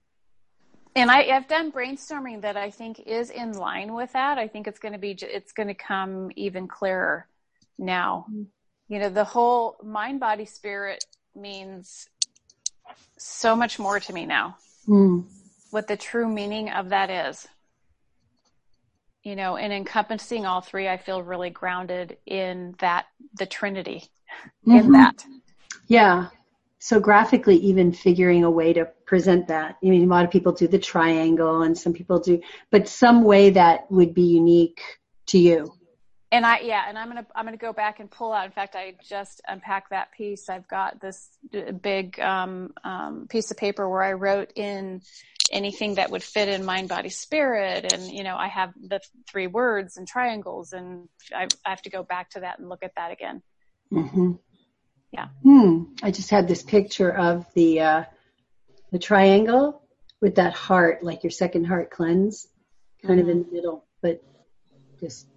And I, I've done brainstorming that I think is in line with that. I think it's going to be, it's going to come even clearer now. you know, the whole mind, body, spirit means so much more to me now. Mm. What the true meaning of that is. You know, and encompassing all three, I feel really grounded in that, the Trinity, in Mm-hmm. that. Yeah. So graphically, even figuring a way to present that. I mean, a lot of people do the triangle and some people do, but some way that would be unique to you. And I, yeah, and I'm going to, I'm going to go back and pull out. In fact, I just unpacked that piece. I've got this big um, um, piece of paper where I wrote in anything that would fit in mind, body, spirit. And, you know, I have the three words and triangles, and I, I have to go back to that and look at that again. Mm-hmm. Yeah. Hmm. I just had this picture of the, uh, the triangle with that heart, like your second heart cleanse, kind mm-hmm. of in the middle, but just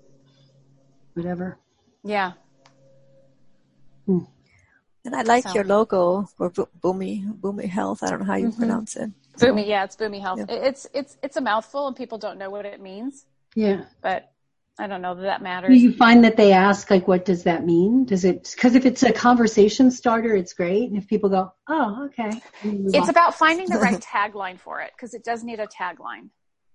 whatever. Yeah. Hmm. And I like So. your logo for Boomi, Boomi Health. I don't know how you mm-hmm. pronounce it. Boomi, yeah, it's Boomi Health. Yeah. It's it's it's a mouthful, and people don't know what it means. Yeah, but I don't know that that matters. Do you find that they ask, like, what does that mean? Does it? Because if it's a conversation starter, it's great. And if people go, oh, okay, it's on. About finding the right tagline for it, because it does need a tagline.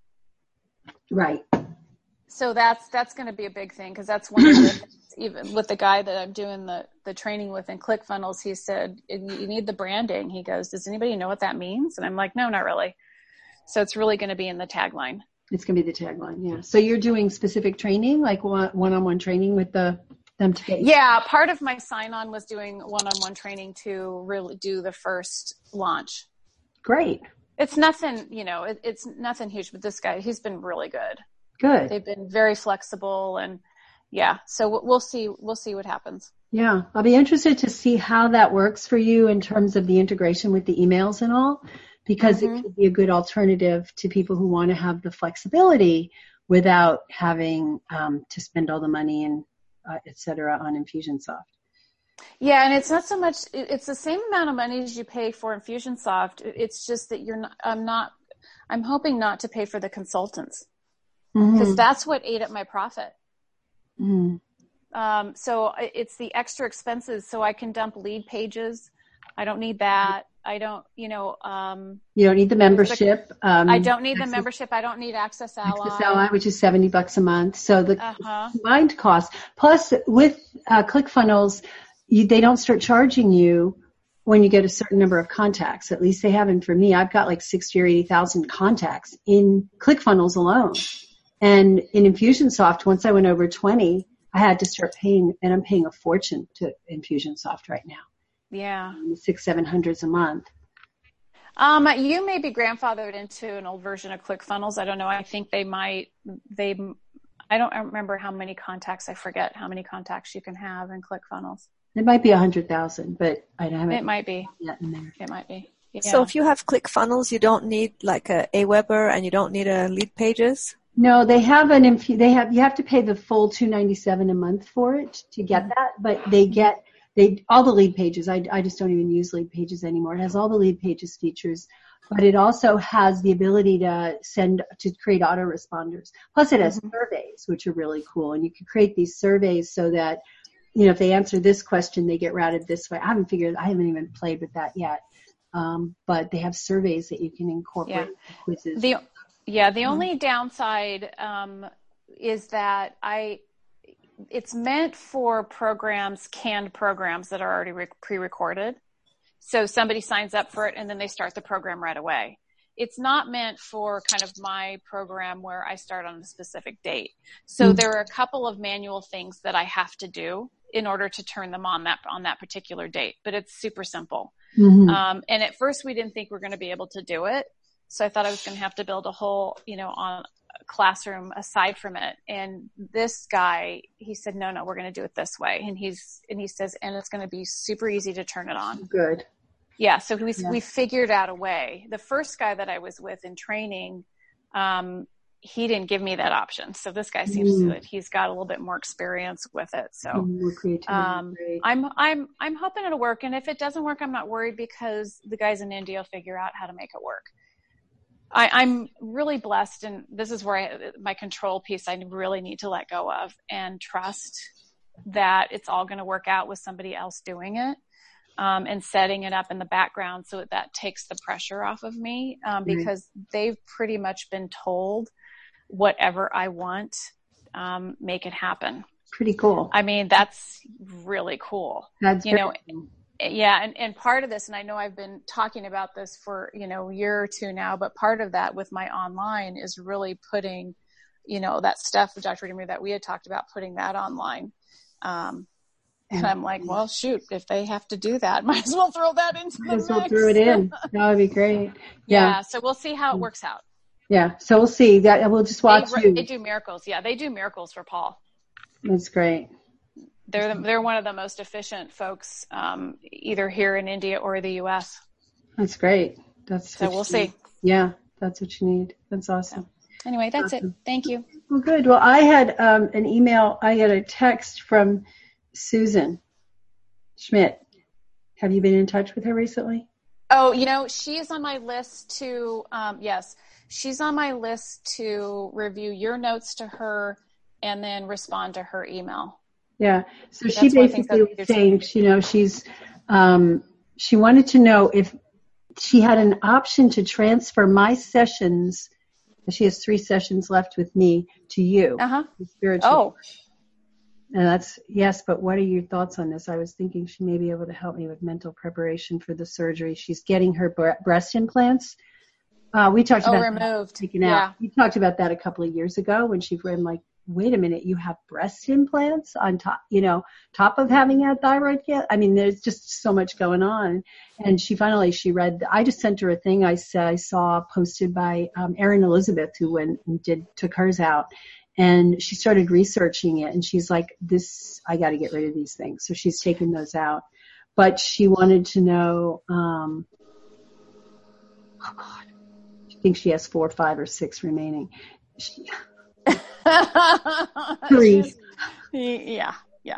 Right. So that's that's going to be a big thing, because that's one of the things, even with the guy that I'm doing the, the training with in ClickFunnels, he said, you need the branding. He goes, does anybody know what that means? And I'm like, no, not really. So it's really going to be in the tagline. It's going to be the tagline, yeah. So you're doing specific training, like one-on-one training with the them to get. Yeah, part of my sign-on was doing one-on-one training to really do the first launch. Great. It's nothing, you know, it, it's nothing huge, but this guy, he's been really good. Good. They've been very flexible, and yeah, so we'll see, we'll see what happens. Yeah. I'll be interested to see how that works for you in terms of the integration with the emails and all, because mm-hmm. it could be a good alternative to people who want to have the flexibility without having um, to spend all the money and uh, et cetera on Infusionsoft. Yeah, and it's not so much, it's the same amount of money as you pay for Infusionsoft. It's just that you're not, I'm not, I'm hoping not to pay for the consultants, because mm-hmm. that's what ate up my profit. Mm-hmm. Um, so it's the extra expenses. So I can dump lead pages. I don't need that. I don't, you know, um, you don't need the membership. The, um, I don't need access, the membership. I don't need Access Ally. Access Ally, which is seventy bucks a month. So the uh-huh. combined cost, plus with uh, ClickFunnels, you, they don't start charging you when you get a certain number of contacts. At least they haven't for me. I've got like sixty or eighty thousand contacts in ClickFunnels alone. And in Infusionsoft, once I went over twenty, I had to start paying, and I'm paying a fortune to Infusionsoft right now. Yeah. Um, six, seven hundreds a month. Um, you may be grandfathered into an old version of ClickFunnels. I don't know. I think they might, they, I don't remember how many contacts. I forget how many contacts you can have in ClickFunnels. It might be a hundred thousand, but I haven't. It might be. Yet in there. It might be. Yeah. So if you have ClickFunnels, you don't need like a Aweber and you don't need a lead pages? No, they have an infu- they have you have to pay the full two ninety-seven a month for it to get that, but they get they all the lead pages. I I just don't even use lead pages anymore. It has all the lead pages features, but it also has the ability to send to create autoresponders. Plus it has mm-hmm. surveys, which are really cool, and you can create these surveys so that, you know, if they answer this question, they get routed this way. I haven't figured I haven't even played with that yet. Um, but they have surveys that you can incorporate yeah. quizzes. The Yeah, the only downside um, is that I, it's meant for programs, canned programs that are already re- pre-recorded. So somebody signs up for it and then they start the program right away. It's not meant for kind of my program where I start on a specific date. So mm-hmm. there are a couple of manual things that I have to do in order to turn them on that on that particular date. But it's super simple. Mm-hmm. Um, and at first we didn't think we were going to be able to do it. So I thought I was going to have to build a whole, you know, on a classroom aside from it. And this guy, he said, no, no, we're going to do it this way. And he's, and he says, and it's going to be super easy to turn it on. Good. Yeah. So we, yeah. we figured out a way. The first guy that I was with in training, um, he didn't give me that option. So this guy seems mm. to, he's got a little bit more experience with it. So, mm, um, I'm, I'm, I'm hoping it'll work. And if it doesn't work, I'm not worried, because the guys in India will figure out how to make it work. I, I'm really blessed, and this is where I, my control piece I really need to let go of and trust that it's all going to work out with somebody else doing it. Um, and setting it up in the background so that, that takes the pressure off of me, um, because right. they've pretty much been told whatever I want, um, make it happen. Pretty cool. I mean, that's really cool. That's you know, cool. Yeah. And, and part of this, and I know I've been talking about this for, you know, a year or two now, but part of that with my online is really putting, you know, that stuff with Doctor Redeemer that we had talked about, putting that online. Um, And I'm like, well, shoot, if they have to do that, might as well throw that into the mix. We'll throw it in. That would be great. Yeah. yeah. So we'll see how it works out. Yeah. So we'll see that. We'll just watch they, you. They do miracles. Yeah. They do miracles for Paul. That's great. They're the, they're one of the most efficient folks, um, either here in India or the U S. That's great. That's so we'll see. Need. Yeah. That's what you need. That's awesome. So, anyway, that's awesome. it. Thank you. Well, good. Well, I had um, an email. I got a text from Susan Schmidt. Have you been in touch with her recently? Oh, you know, she is on my list to, um, yes, she's on my list to review your notes to her and then respond to her email. Yeah. So That's she basically was saying, you know, she's, um, she wanted to know if she had an option to transfer my sessions. She has three sessions left with me to you. Uh-huh. Spiritual. Oh. And that's, yes, but what are your thoughts on this? I was thinking she may be able to help me with mental preparation for the surgery. She's getting her bre- breast implants. Uh, we talked oh, about removed. That taken yeah. out. We talked about that a couple of years ago when she read like, wait a minute, you have breast implants on top, you know, top of having had thyroid cancer. I mean, there's just so much going on. And she finally, she read, I just sent her a thing I said I saw posted by um, Erin Elizabeth, who went and did, took hers out. And she started researching it, and she's like, this, I got to get rid of these things. So she's taken those out. But she wanted to know, um, oh God, she thinks she has four, five, or six remaining. She, three. Yeah, yeah.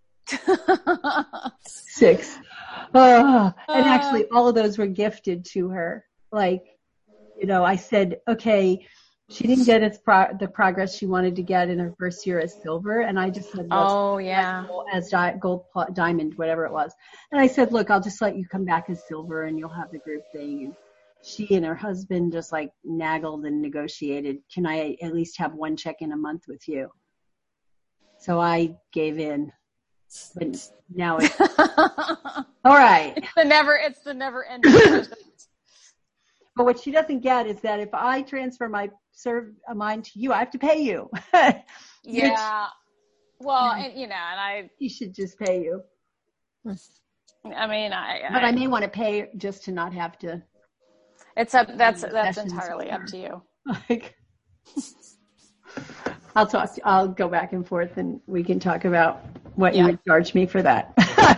Six. Oh, and actually, all of those were gifted to her. Like, you know, I said, okay, she didn't get its pro- the progress she wanted to get in her first year as silver, and I just said, "Oh yeah, as di- gold, pl- diamond, whatever it was." And I said, "Look, I'll just let you come back as silver, and you'll have the group thing." And she and her husband just like naggled and negotiated. Can I at least have one check in a month with you? So I gave in, but now it's all right. It's the never, it's the never ending. But what she doesn't get is that if I transfer my serve mine to you, I have to pay you. Yeah. Well, and you know, and I. He should just pay you. I mean, I. But I, I may want to pay just to not have to. It's up. That's that's entirely up to you. Like, I'll talk. To, I'll go back and forth, and we can talk about what yeah. you would charge me for that.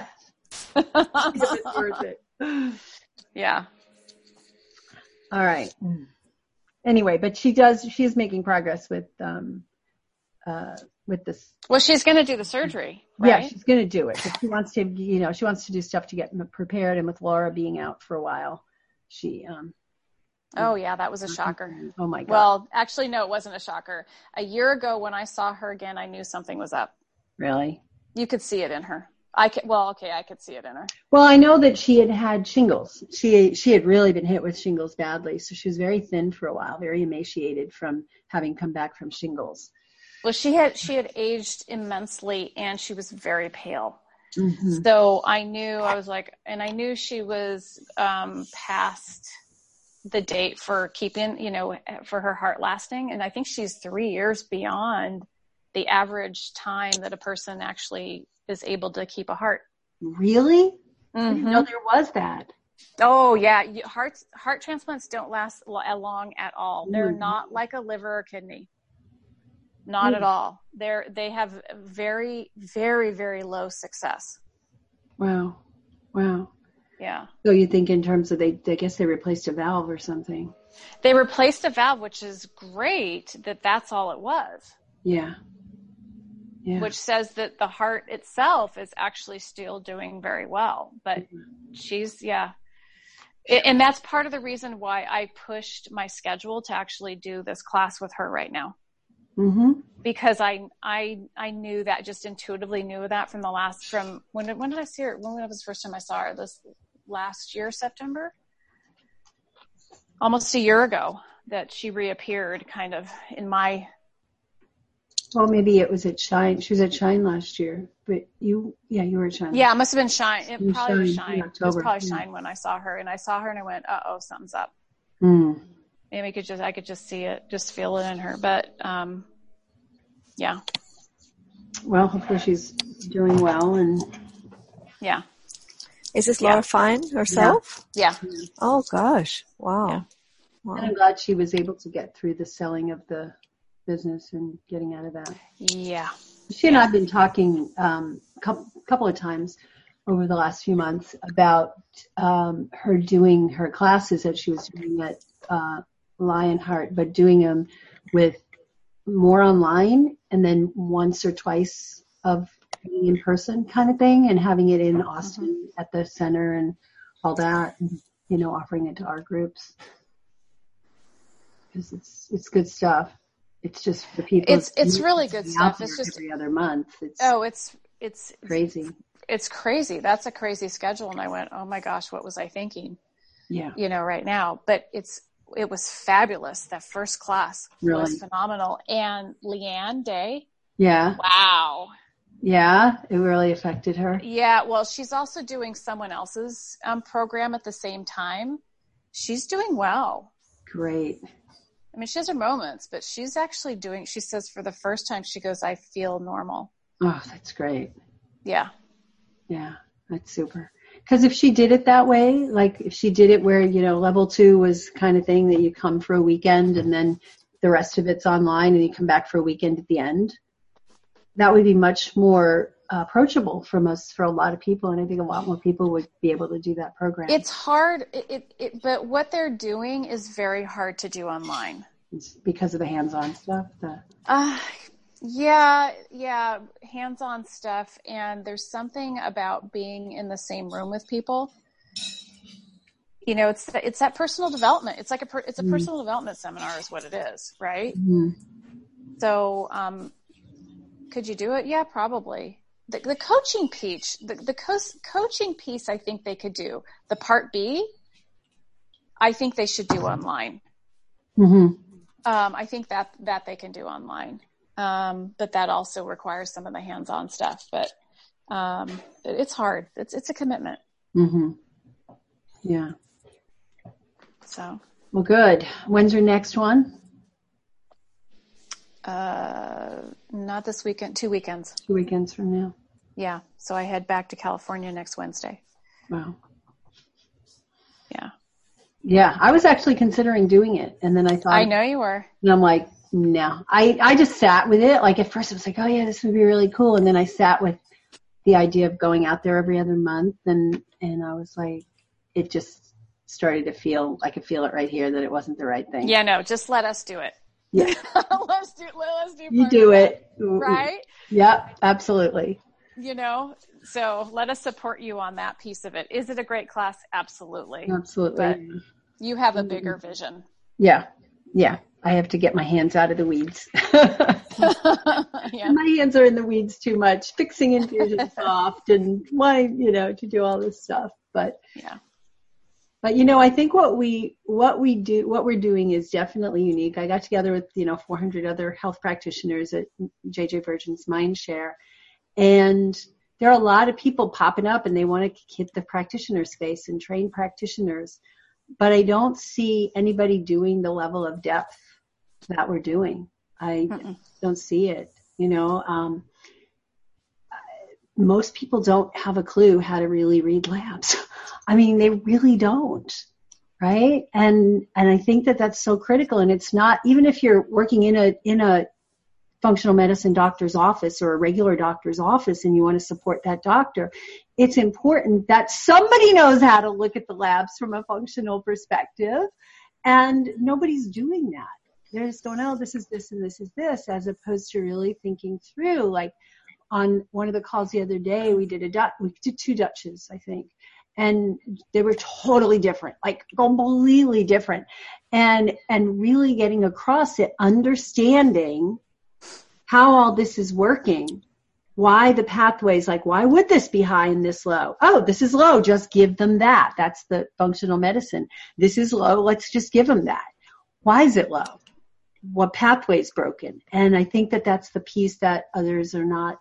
It's worth it. Yeah. All right. Anyway, but she does, she's making progress with, um, uh, with this. Well, she's going to do the surgery, right? Yeah, she's going to do it. But she wants to, you know, she wants to do stuff to get prepared. And with Laura being out for a while, she, um. Oh yeah, that was a shocker. Oh my God. Well, actually, no, it wasn't a shocker. A year ago when I saw her again, I knew something was up. Really? You could see it in her. I could, well, okay, I could see it in her. Well, I know that she had had shingles. She she had really been hit with shingles badly, so she was very thin for a while, very emaciated from having come back from shingles. Well, she had she had aged immensely, and she was very pale. Mm-hmm. So I knew I was like, and I knew she was um, past the date for keeping, you know, for her heart lasting, and I think she's three years beyond the average time that a person actually is able to keep a heart. Really? Mm-hmm. I didn't know there was that. Oh yeah. Heart, heart transplants don't last long at all. They're mm-hmm. not like a liver or kidney. Not mm-hmm. at all. They're, they have very, very, very low success. Wow. Wow. Yeah. So you think in terms of they, I guess they replaced a valve or something. They replaced a valve, which is great that that's all it was. Yeah. Yeah. Which says that the heart itself is actually still doing very well. But mm-hmm. she's, yeah. And that's part of the reason why I pushed my schedule to actually do this class with her right now. Mm-hmm. Because I, I, I knew that, just intuitively knew that from the last, from when, when did I see her? When was the first time I saw her? This last year, September? Almost a year ago that she reappeared kind of in my. Well, maybe it was at Shine. She was at Shine last year, but you, yeah, you were at Shine. Yeah, it must have been Shine. It In probably was Shine, Shine. in It was October. probably Yeah. Shine when I saw her, and I saw her and I went, uh oh, something's up. Mm. Maybe I could just, I could just see it, just feel it in her. But, um, yeah. Well, hopefully she's doing well, and Yeah. Is this Yeah. Laura Fine herself? Yeah. Oh gosh. Wow. Yeah. Wow. and I'm glad she was able to get through the selling of the business and getting out of that. Yeah. She and I have been talking um, a couple, couple of times over the last few months about um, her doing her classes that she was doing at uh, Lionheart, but doing them with more online and then once or twice of being in person kind of thing, and having it in Austin mm-hmm. at the center and all that, and, you know, offering it to our groups. Because it's it's good stuff. It's just for people. It's it's really good stuff. It's just every other month. It's oh, it's it's crazy. It's, it's crazy. That's a crazy schedule. And I went, oh my gosh, what was I thinking? Yeah. You know, right now. But it's it was fabulous. That first class really? was phenomenal. And Leanne Day. Yeah. Wow. Yeah, it really affected her. Yeah. Well, she's also doing someone else's um, program at the same time. She's doing well. Great. I mean, she has her moments, but she's actually doing, she says for the first time, she goes, I feel normal. Oh, that's great. Yeah. Yeah, that's super. Because if she did it that way, like if she did it where, you know, level two was kind of thing that you come for a weekend and then the rest of it's online and you come back for a weekend at the end, that would be much more uh, approachable for most, for a lot of people. And I think a lot more people would be able to do that program. It's hard, it, it, it, but what they're doing is very hard to do online. It's because of the hands-on stuff? The... Uh, yeah, yeah, hands-on stuff. And there's something about being in the same room with people. You know, it's it's that personal development. It's like a per, it's a mm. personal development seminar is what it is, right? Mm. So, um, could you do it? Yeah, probably. The, the coaching piece, the, the co- coaching piece, I think they could do. The part B, I think they should do online. Mm-hmm. Um, I think that, that they can do online. Um, but that also requires some of the hands-on stuff, but, um, it's hard. It's, it's a commitment. Mm-hmm. Yeah. So. Well, good. When's your next one? Uh, not this weekend, two weekends. Two weekends from now. Yeah. So I head back to California next Wednesday. Wow. Yeah. Yeah. I was actually considering doing it. And then I thought. I know you were. And I'm like, no. I, I just sat with it. Like at first it was like, oh yeah, this would be really cool. And then I sat with the idea of going out there every other month. And, and I was like, it just started to feel, I could feel it right here that it wasn't the right thing. Yeah, no, just let us do it. Yeah. let's do, let us do You do it. Right? Yep, absolutely. You know, so let us support you on that piece of it. Is it a great class? Absolutely. Absolutely. But you have a bigger vision. Yeah. Yeah. I have to get my hands out of the weeds. Yeah. My hands are in the weeds too much, fixing infusion soft and why, you know, to do all this stuff. But yeah. But, you know, I think what we, what we do, what we're doing is definitely unique. I got together with, you know, four hundred other health practitioners at J J Virgin's Mindshare. And there are a lot of people popping up and they want to hit the practitioner space and train practitioners. But I don't see anybody doing the level of depth that we're doing. I Mm-mm. don't see it, you know. Um, most people don't have a clue how to really read labs. I mean, they really don't, right? And and I think that that's so critical. And it's not, even if you're working in a in a functional medicine doctor's office or a regular doctor's office and you want to support that doctor, it's important that somebody knows how to look at the labs from a functional perspective. And nobody's doing that. They're just going, oh, this is this and this is this, as opposed to really thinking through. Like on one of the calls the other day, we did a we did two Dutches, I think. And they were totally different, like completely different. And, and really getting across it, understanding how all this is working, why the pathways, like why would this be high and this low? Oh, this is low, just give them that. That's the functional medicine. This is low, let's just give them that. Why is it low? What pathway is broken? And I think that that's the piece that others are not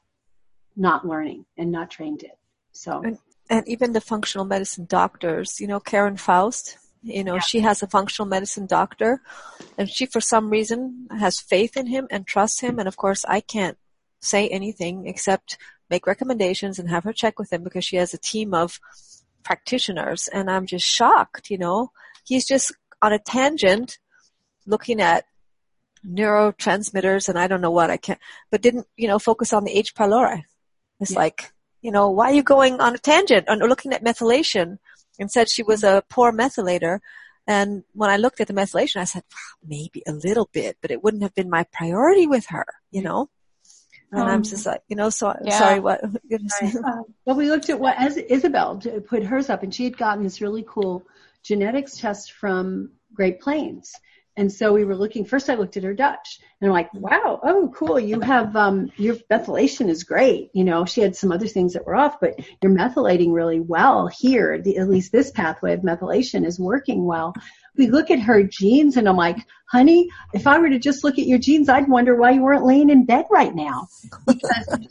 not learning and not trained in. So, and, and even the functional medicine doctors, you know, Karen Faust, you know, yeah. she has a functional medicine doctor, and she, for some reason, has faith in him and trusts him. And of course, I can't say anything except make recommendations and have her check with him because she has a team of practitioners. And I'm just shocked, you know, he's just on a tangent looking at neurotransmitters and I don't know what I can't, but didn't, you know, focus on the H. pylori. It's yeah. like, you know, why are you going on a tangent and looking at methylation and said she was a poor methylator. And when I looked at the methylation, I said, wow, maybe a little bit, but it wouldn't have been my priority with her, you know? And um, I'm just like, you know, so yeah. sorry, what? Right. Uh, well, we looked at what, as Isabel put hers up, and she had gotten this really cool genetics test from Great Plains. And so we were looking, first I looked at her Dutch, and I'm like, wow, oh, cool, you have, um, your methylation is great. You know, she had some other things that were off, but you're methylating really well here. The, at least this pathway of methylation is working well. We look at her genes, and I'm like, honey, if I were to just look at your genes, I'd wonder why you weren't laying in bed right now. Because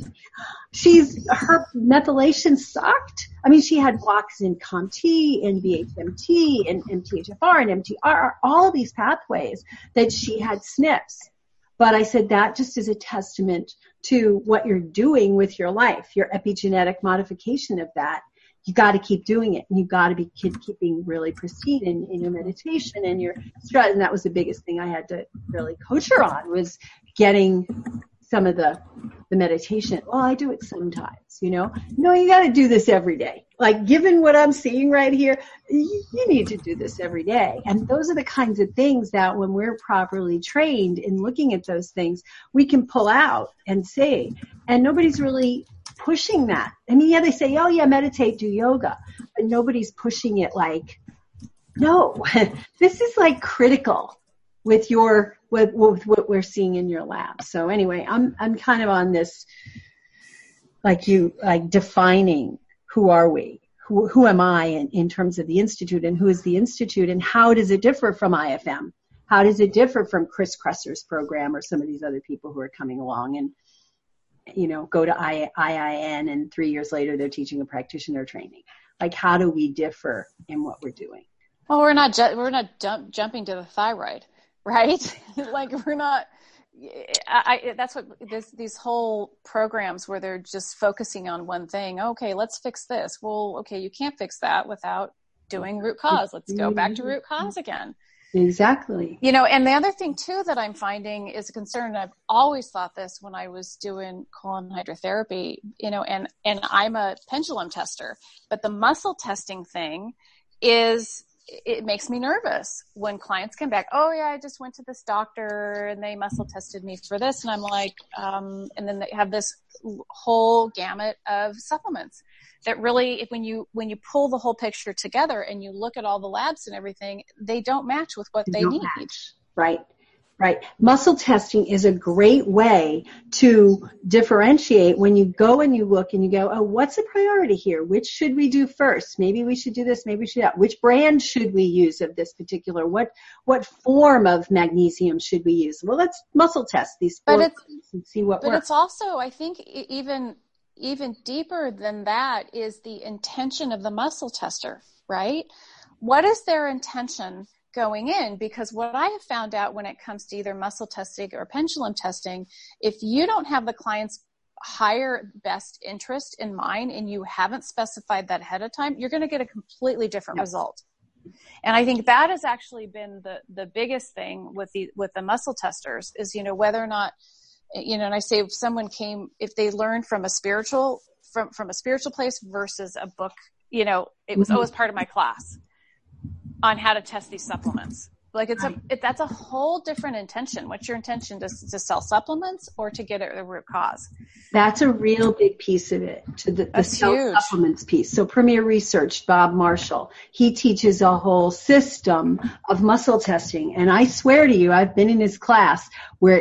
she's, her methylation sucked. I mean, she had blocks in C O M T and B H M T and M T H F R and M T R, all of these pathways that she had S N Ps. But I said that just is a testament to what you're doing with your life, your epigenetic modification of that. You got to keep doing it, and you got to be keep, keeping really pristine in, in your meditation and your stress. And that was the biggest thing I had to really coach her on, was getting some of the the meditation. Well, I do it sometimes, you know. No, you got to do this every day. Like, given what I'm seeing right here, you, you need to do this every day. And those are the kinds of things that when we're properly trained in looking at those things, we can pull out and say. And nobody's really pushing that. I mean, yeah, they say, oh yeah, meditate, do yoga, but nobody's pushing it like, no, this is like critical with your, with, with what we're seeing in your lab. So anyway, I'm, I'm kind of on this, like you, like defining who are we? Who, who am I in, in terms of the Institute, and who is the Institute, and how does it differ from I F M? How does it differ from Chris Kresser's program or some of these other people who are coming along and, you know, go to I I N and three years later they're teaching a practitioner training? Like, how do we differ in what we're doing? Well, we're not ju- we're not jump, jumping to the thyroid, right? Like, we're not. I, I, that's what this, these whole programs where they're just focusing on one thing. Okay, let's fix this. Well, okay, you can't fix that without doing root cause. Let's go back to root cause again. Exactly. You know, and the other thing too that I'm finding is a concern. I've always thought this when I was doing colon hydrotherapy, you know, and, and I'm a pendulum tester, but the muscle testing thing is, it makes me nervous when clients come back. Oh yeah, I just went to this doctor and they muscle tested me for this. And I'm like, um, and then they have this whole gamut of supplements that really, if when you, when you pull the whole picture together and you look at all the labs and everything, they don't match with what they, they need. Match. Right. Right. Muscle testing is a great way to differentiate when you go and you look and you go, oh, what's the priority here? Which should we do first? Maybe we should do this. Maybe we should do that. Which brand should we use of this particular? What, what form of magnesium should we use? Well, let's muscle test these four but it's, and see what but works. But it's also, I think, even, even deeper than that is the intention of the muscle tester, right? What is their intention going in? Because what I have found out when it comes to either muscle testing or pendulum testing, if you don't have the client's higher best interest in mind and you haven't specified that ahead of time, you're going to get a completely different yes. result. And I think that has actually been the, the biggest thing with the, with the muscle testers is, you know, whether or not, you know, and I say if someone came, if they learned from a spiritual, from, from a spiritual place versus a book, you know, it was mm-hmm. always part of my class on how to test these supplements. Like it's a, it, that's a whole different intention. What's your intention, to, to sell supplements or to get at the root cause? That's a real big piece of it, to the, the sell supplements piece. So Premier Research, Bob Marshall, he teaches a whole system of muscle testing. And I swear to you, I've been in his class where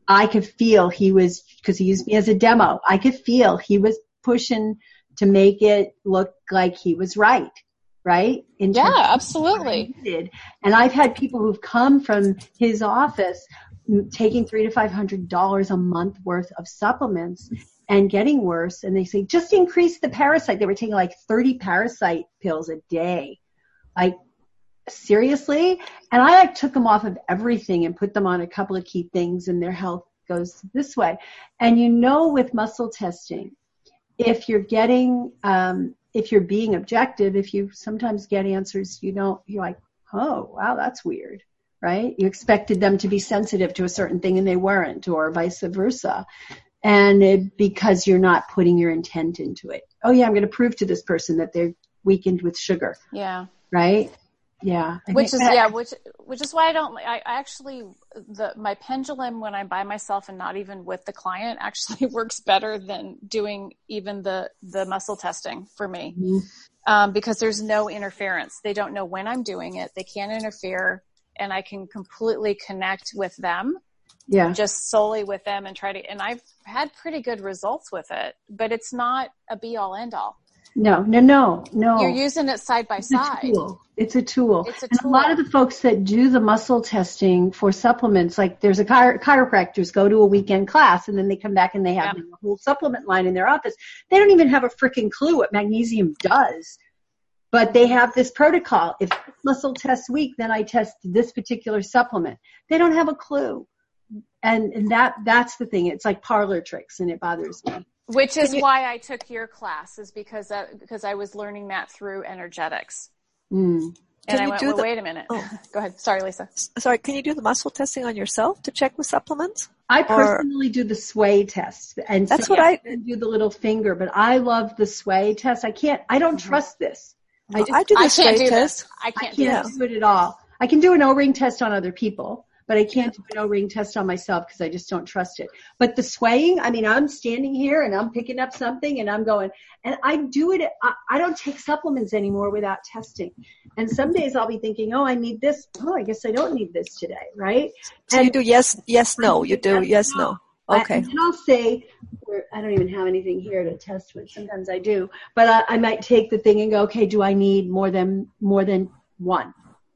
I could feel he was, because he used me as a demo, I could feel he was pushing to make it look like he was right, right? In Yeah, terms of absolutely. what I needed. And I've had people who've come from his office taking three to five hundred dollars a month worth of supplements and getting worse. And they say, just increase the parasite. They were taking like thirty parasite pills a day. Like, seriously? And I like took them off of everything and put them on a couple of key things, and their health goes this way. And you know, with muscle testing, if you're getting, um, if you're being objective, if you sometimes get answers you don't, you're like, oh, wow, that's weird, right? You expected them to be sensitive to a certain thing and they weren't, or vice versa. And it, because you're not putting your intent into it. Oh yeah, I'm going to prove to this person that they're weakened with sugar. Yeah. Right? Yeah. I Which is, that, yeah, which, which is why I don't, I, I actually, the, my pendulum when I'm by myself and not even with the client actually works better than doing even the, the muscle testing for me. Mm-hmm. Um, because there's no interference. They don't know when I'm doing it. They can't interfere, and I can completely connect with them. Yeah. Just solely with them and try to, and I've had pretty good results with it, but it's not a be all end all. No, no, no, no. You're using it side by it's side. A tool. It's a tool. It's a and tool. A lot of the folks that do the muscle testing for supplements, like there's a chiro- chiropractors go to a weekend class and then they come back and they have yeah. a whole supplement line in their office. They don't even have a freaking clue what magnesium does. But they have this protocol. If muscle test week, then I test this particular supplement. They don't have a clue. And, and that that's the thing. It's like parlor tricks, and it bothers me. Which is why I took your class, is because that, because I was learning that through energetics. Mm. And Can I you went, do well, the, wait a minute. oh. Go ahead. Sorry, Lisa. Sorry, can you do the muscle testing on yourself to check with supplements? I personally or, do the sway test. And that's so what I do the little finger, but I love the sway test. I can't, I don't mm-hmm. trust this. No, I, just, I do the I sway can't do test. This. I can't, I can't do, do it at all. I can do an O-ring test on other people, but I can't do an O-ring test on myself because I just don't trust it. But the swaying, I mean, I'm standing here and I'm picking up something and I'm going, and I do it, I, I don't take supplements anymore without testing. And some days I'll be thinking, oh, I need this. Oh, I guess I don't need this today, right? So and you do yes, yes, no. You do yes, no. Okay. I, and then I'll say, I don't even have anything here to test with. Sometimes I do, but I, I might take the thing and go, okay, do I need more than, more than one?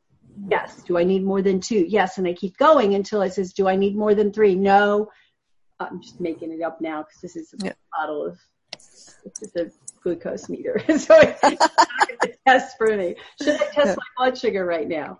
Yes. Do I need more than two? Yes. And I keep going until it says, do I need more than three? No. I'm just making it up now because this is a yeah. bottle of, this is a glucose meter. So it's not going to test for me. Should I test yeah. my blood sugar right now?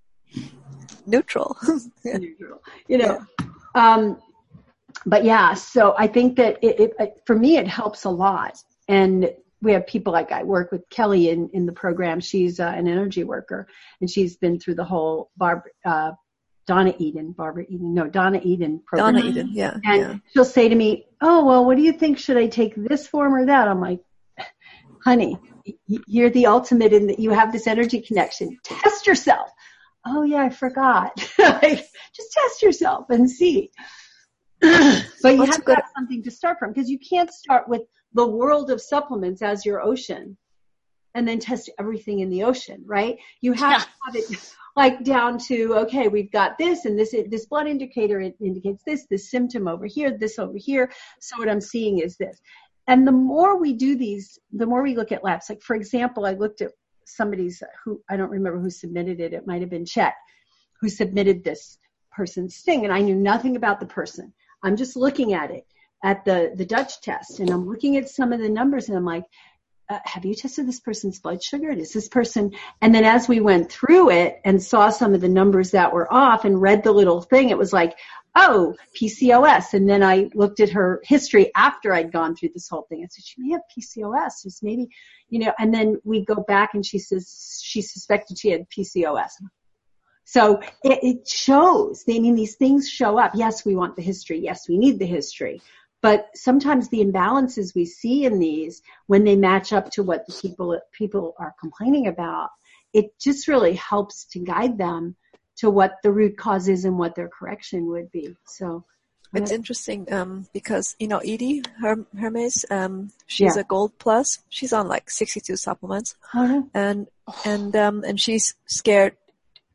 Neutral. yeah. Neutral. You know, yeah. um, but yeah, so I think that it, it, it, for me, it helps a lot. And we have people like I work with Kelly in, in the program. She's uh, an energy worker, and she's been through the whole Barbara, uh, Donna Eden, Barbara Eden, no, Donna Eden program. Donna Eden, yeah. And yeah. she'll say to me, oh, well, what do you think? Should I take this form or that? I'm like, honey, you're the ultimate in that you have this energy connection. Test yourself. Oh, yeah, I forgot. Like, just test yourself and see. But you What's have good? to have something to start from, because you can't start with the world of supplements as your ocean and then test everything in the ocean, right? You have yeah. to have it like down to, okay, we've got this and this, this blood indicator indicates this, this symptom over here, this over here. So what I'm seeing is this. And the more we do these, the more we look at labs. Like, for example, I looked at somebody's who, I don't remember who submitted it. It might've been Chet who submitted this person's thing. And I knew nothing about the person. I'm just looking at it, at the, the Dutch test, and I'm looking at some of the numbers, and I'm like, uh, have you tested this person's blood sugar? Is this person? And then as we went through it and saw some of the numbers that were off and read the little thing, it was like, oh, P C O S. And then I looked at her history after I'd gone through this whole thing. I said, she may have P C O S. Just maybe, you know, and then we go back and she says she suspected she had P C O S. So it, it shows. I mean, these things show up. Yes, we want the history. Yes, we need the history. But sometimes the imbalances we see in these, when they match up to what the people people are complaining about, it just really helps to guide them to what the root cause is and what their correction would be. So it's interesting um, because, you know, Edie Herm- Hermes, um, she's yeah. a Gold Plus. She's on like sixty-two supplements, uh-huh. and and um, and she's scared.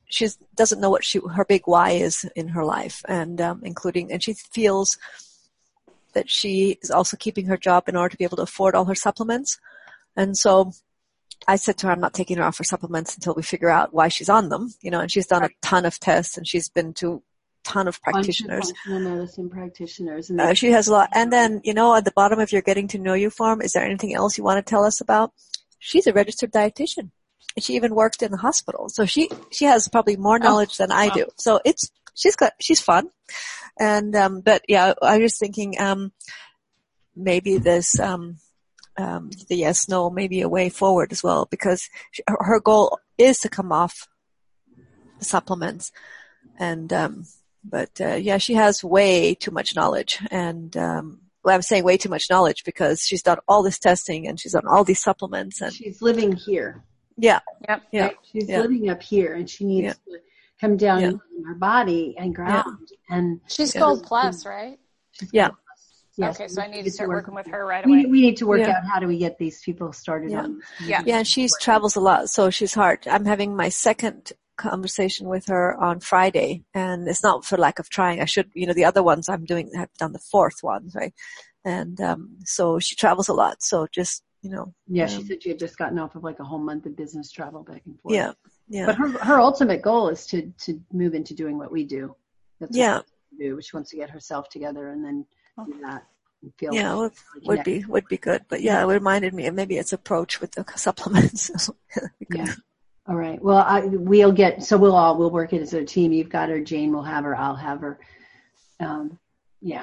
she doesn't know what she, her big why is in her life, and um, including, and she feels that she is also keeping her job in order to be able to afford all her supplements. And so I said to her, I'm not taking her off her supplements until we figure out why she's on them, you know, and she's done a ton of tests, and she's been to a ton of practitioners. Functional medicine practitioners. And uh, she has a lot. And then, you know, at the bottom of your Getting to Know You form, is there anything else you want to tell us about? She's a registered dietitian. And she even worked in the hospital. So she, she has probably more knowledge oh, than I wow. do. So it's, she's got, she's fun. And, um, but yeah, I was thinking, um, maybe this, um, um, the yes, no, maybe a way forward as well, because she, her, her goal is to come off the supplements. And, um, but, uh, yeah, she has way too much knowledge. And, um, well, I'm saying way too much knowledge because she's done all this testing and she's on all these supplements, and she's living here. Yeah. Yep. Yeah. Right? She's yeah. living up here, and she needs yeah. to come down yeah. in her body and ground. Yeah. And she's yeah. Gold Plus, right? She's yeah. Gold Plus. Yes. Okay, so I need to start working with her right away. We, we need to work yeah. out how do we get these people started yeah. on. Yeah. Yeah. And she travels a lot, so she's hard. I'm having my second conversation with her on Friday, and it's not for lack of trying. I should, you know, the other ones I'm doing, I've done the fourth one, right? And, um, so she travels a lot. So just, you know. Yeah, um, she said she had just gotten off of like a whole month of business travel back and forth. Yeah, yeah. But her her ultimate goal is to to move into doing what we do. That's what yeah. she do. She wants to get herself together and then do that and feel. Yeah, like would, would be would be good. But yeah, it reminded me, maybe it's approach with the supplements. Yeah. All right. Well, I, we'll get so we'll all we'll work it as a team. You've got her. Jane will have her. I'll have her. Um, yeah.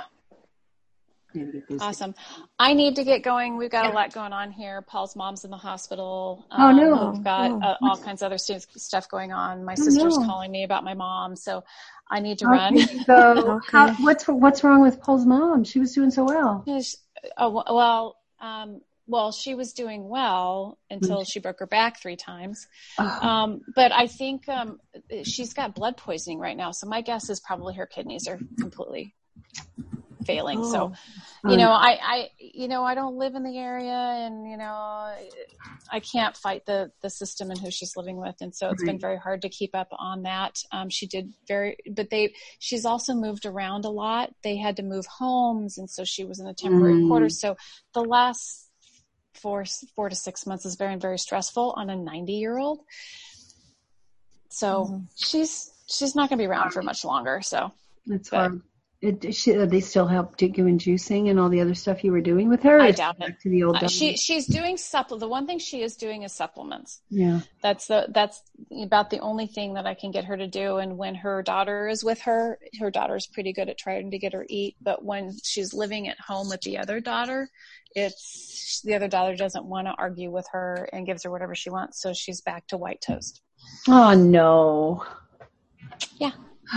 Awesome. I need to get going. We've got yeah. a lot going on here. Paul's mom's in the hospital. Oh, um, no. We've got oh. uh, all kinds of other st- stuff going on. My oh, sister's no. calling me about my mom, so I need to okay, run. So okay. how, what's what's wrong with Paul's mom? She was doing so well. Oh, well, um, well, she was doing well until mm-hmm. she broke her back three times. Oh. Um, but I think um, she's got blood poisoning right now, so my guess is probably her kidneys are completely failing. Oh. So, you know, I, I, you know, I don't live in the area, and, you know, I can't fight the, the system and who she's living with. And so it's right. been very hard to keep up on that. Um, she did very, but they, she's also moved around a lot. They had to move homes. And so she was in a temporary mm. quarters. So the last four, four to six months is very, very stressful on a ninety year old. So mm. she's, she's not going to be around for much longer. So that's hard. It, she, they still help you in juicing and all the other stuff you were doing with her? I doubt it. To the old uh, she she's doing supple. The one thing she is doing is supplements. Yeah, that's the that's about the only thing that I can get her to do. And when her daughter is with her, her daughter's pretty good at trying to get her eat. But when she's living at home with the other daughter, it's the other daughter doesn't want to argue with her and gives her whatever she wants. So she's back to white toast. Oh no. Yeah.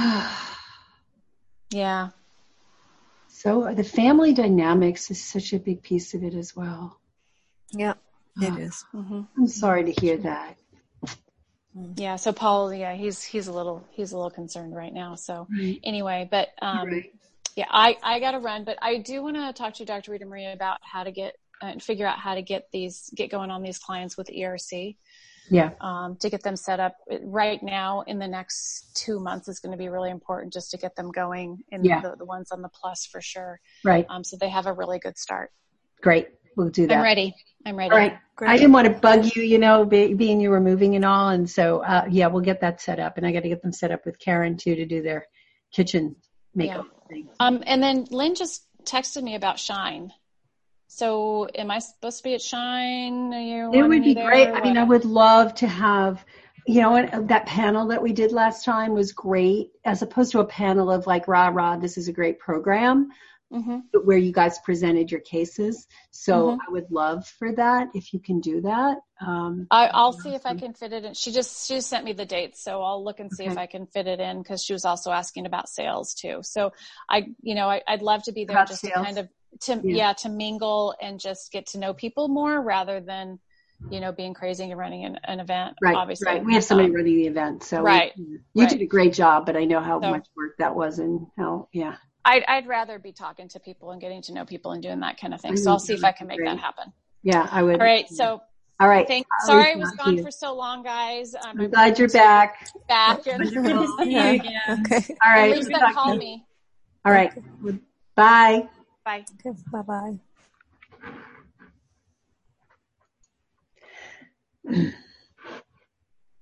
Yeah. So the family dynamics is such a big piece of it as well. Yeah, it oh, is. Mm-hmm. I'm sorry to hear that. Yeah. So Paul, yeah, he's, he's a little, he's a little concerned right now. So right. anyway, but, um, right. yeah, I, I got to run, but I do want to talk to Doctor Rita Maria about how to get and uh, figure out how to get these, get going on these clients with E R C. Yeah. Um, to get them set up right now in the next two months is going to be really important just to get them going in yeah. the, the ones on the plus for sure. Right. Um, so they have a really good start. Great. We'll do that. I'm ready. I'm ready. All right. Great. I didn't want to bug you, you know, be, being you were moving and all. And so, uh, yeah, we'll get that set up, and I got to get them set up with Karen too, to do their kitchen makeover yeah. thing. Um, and then Lynn just texted me about Shine. So am I supposed to be at Shine? Are you it would be great. I mean, I would love to have, you know, that panel that we did last time was great, as opposed to a panel of like, rah, rah, this is a great program, mm-hmm. where you guys presented your cases. So mm-hmm. I would love for that, if you can do that. Um, I, I'll see if I can fit it in. She just, she just sent me the dates. So I'll look and see okay. if I can fit it in, because she was also asking about sales too. So I, you know, I, I'd love to be there about just sales. to kind of, to yeah. yeah to mingle and just get to know people more, rather than, you know, being crazy and running an, an event. Right, obviously right. We have somebody um, running the event, so right. We, you right. did a great job, but I know how so, much work that was, and how yeah. I'd I'd rather be talking to people and getting to know people and doing that kind of thing. So I'll see if I can make great. that happen. Yeah, I would. All right, so All right. Thank, I'll sorry I reach was out to gone you. for so long, guys. Um, I'm glad you're back. Back. And, Good to see you again. Okay. All right. Elizabeth, Talk to call you. me. All right. Bye. Bye. Okay. Bye bye.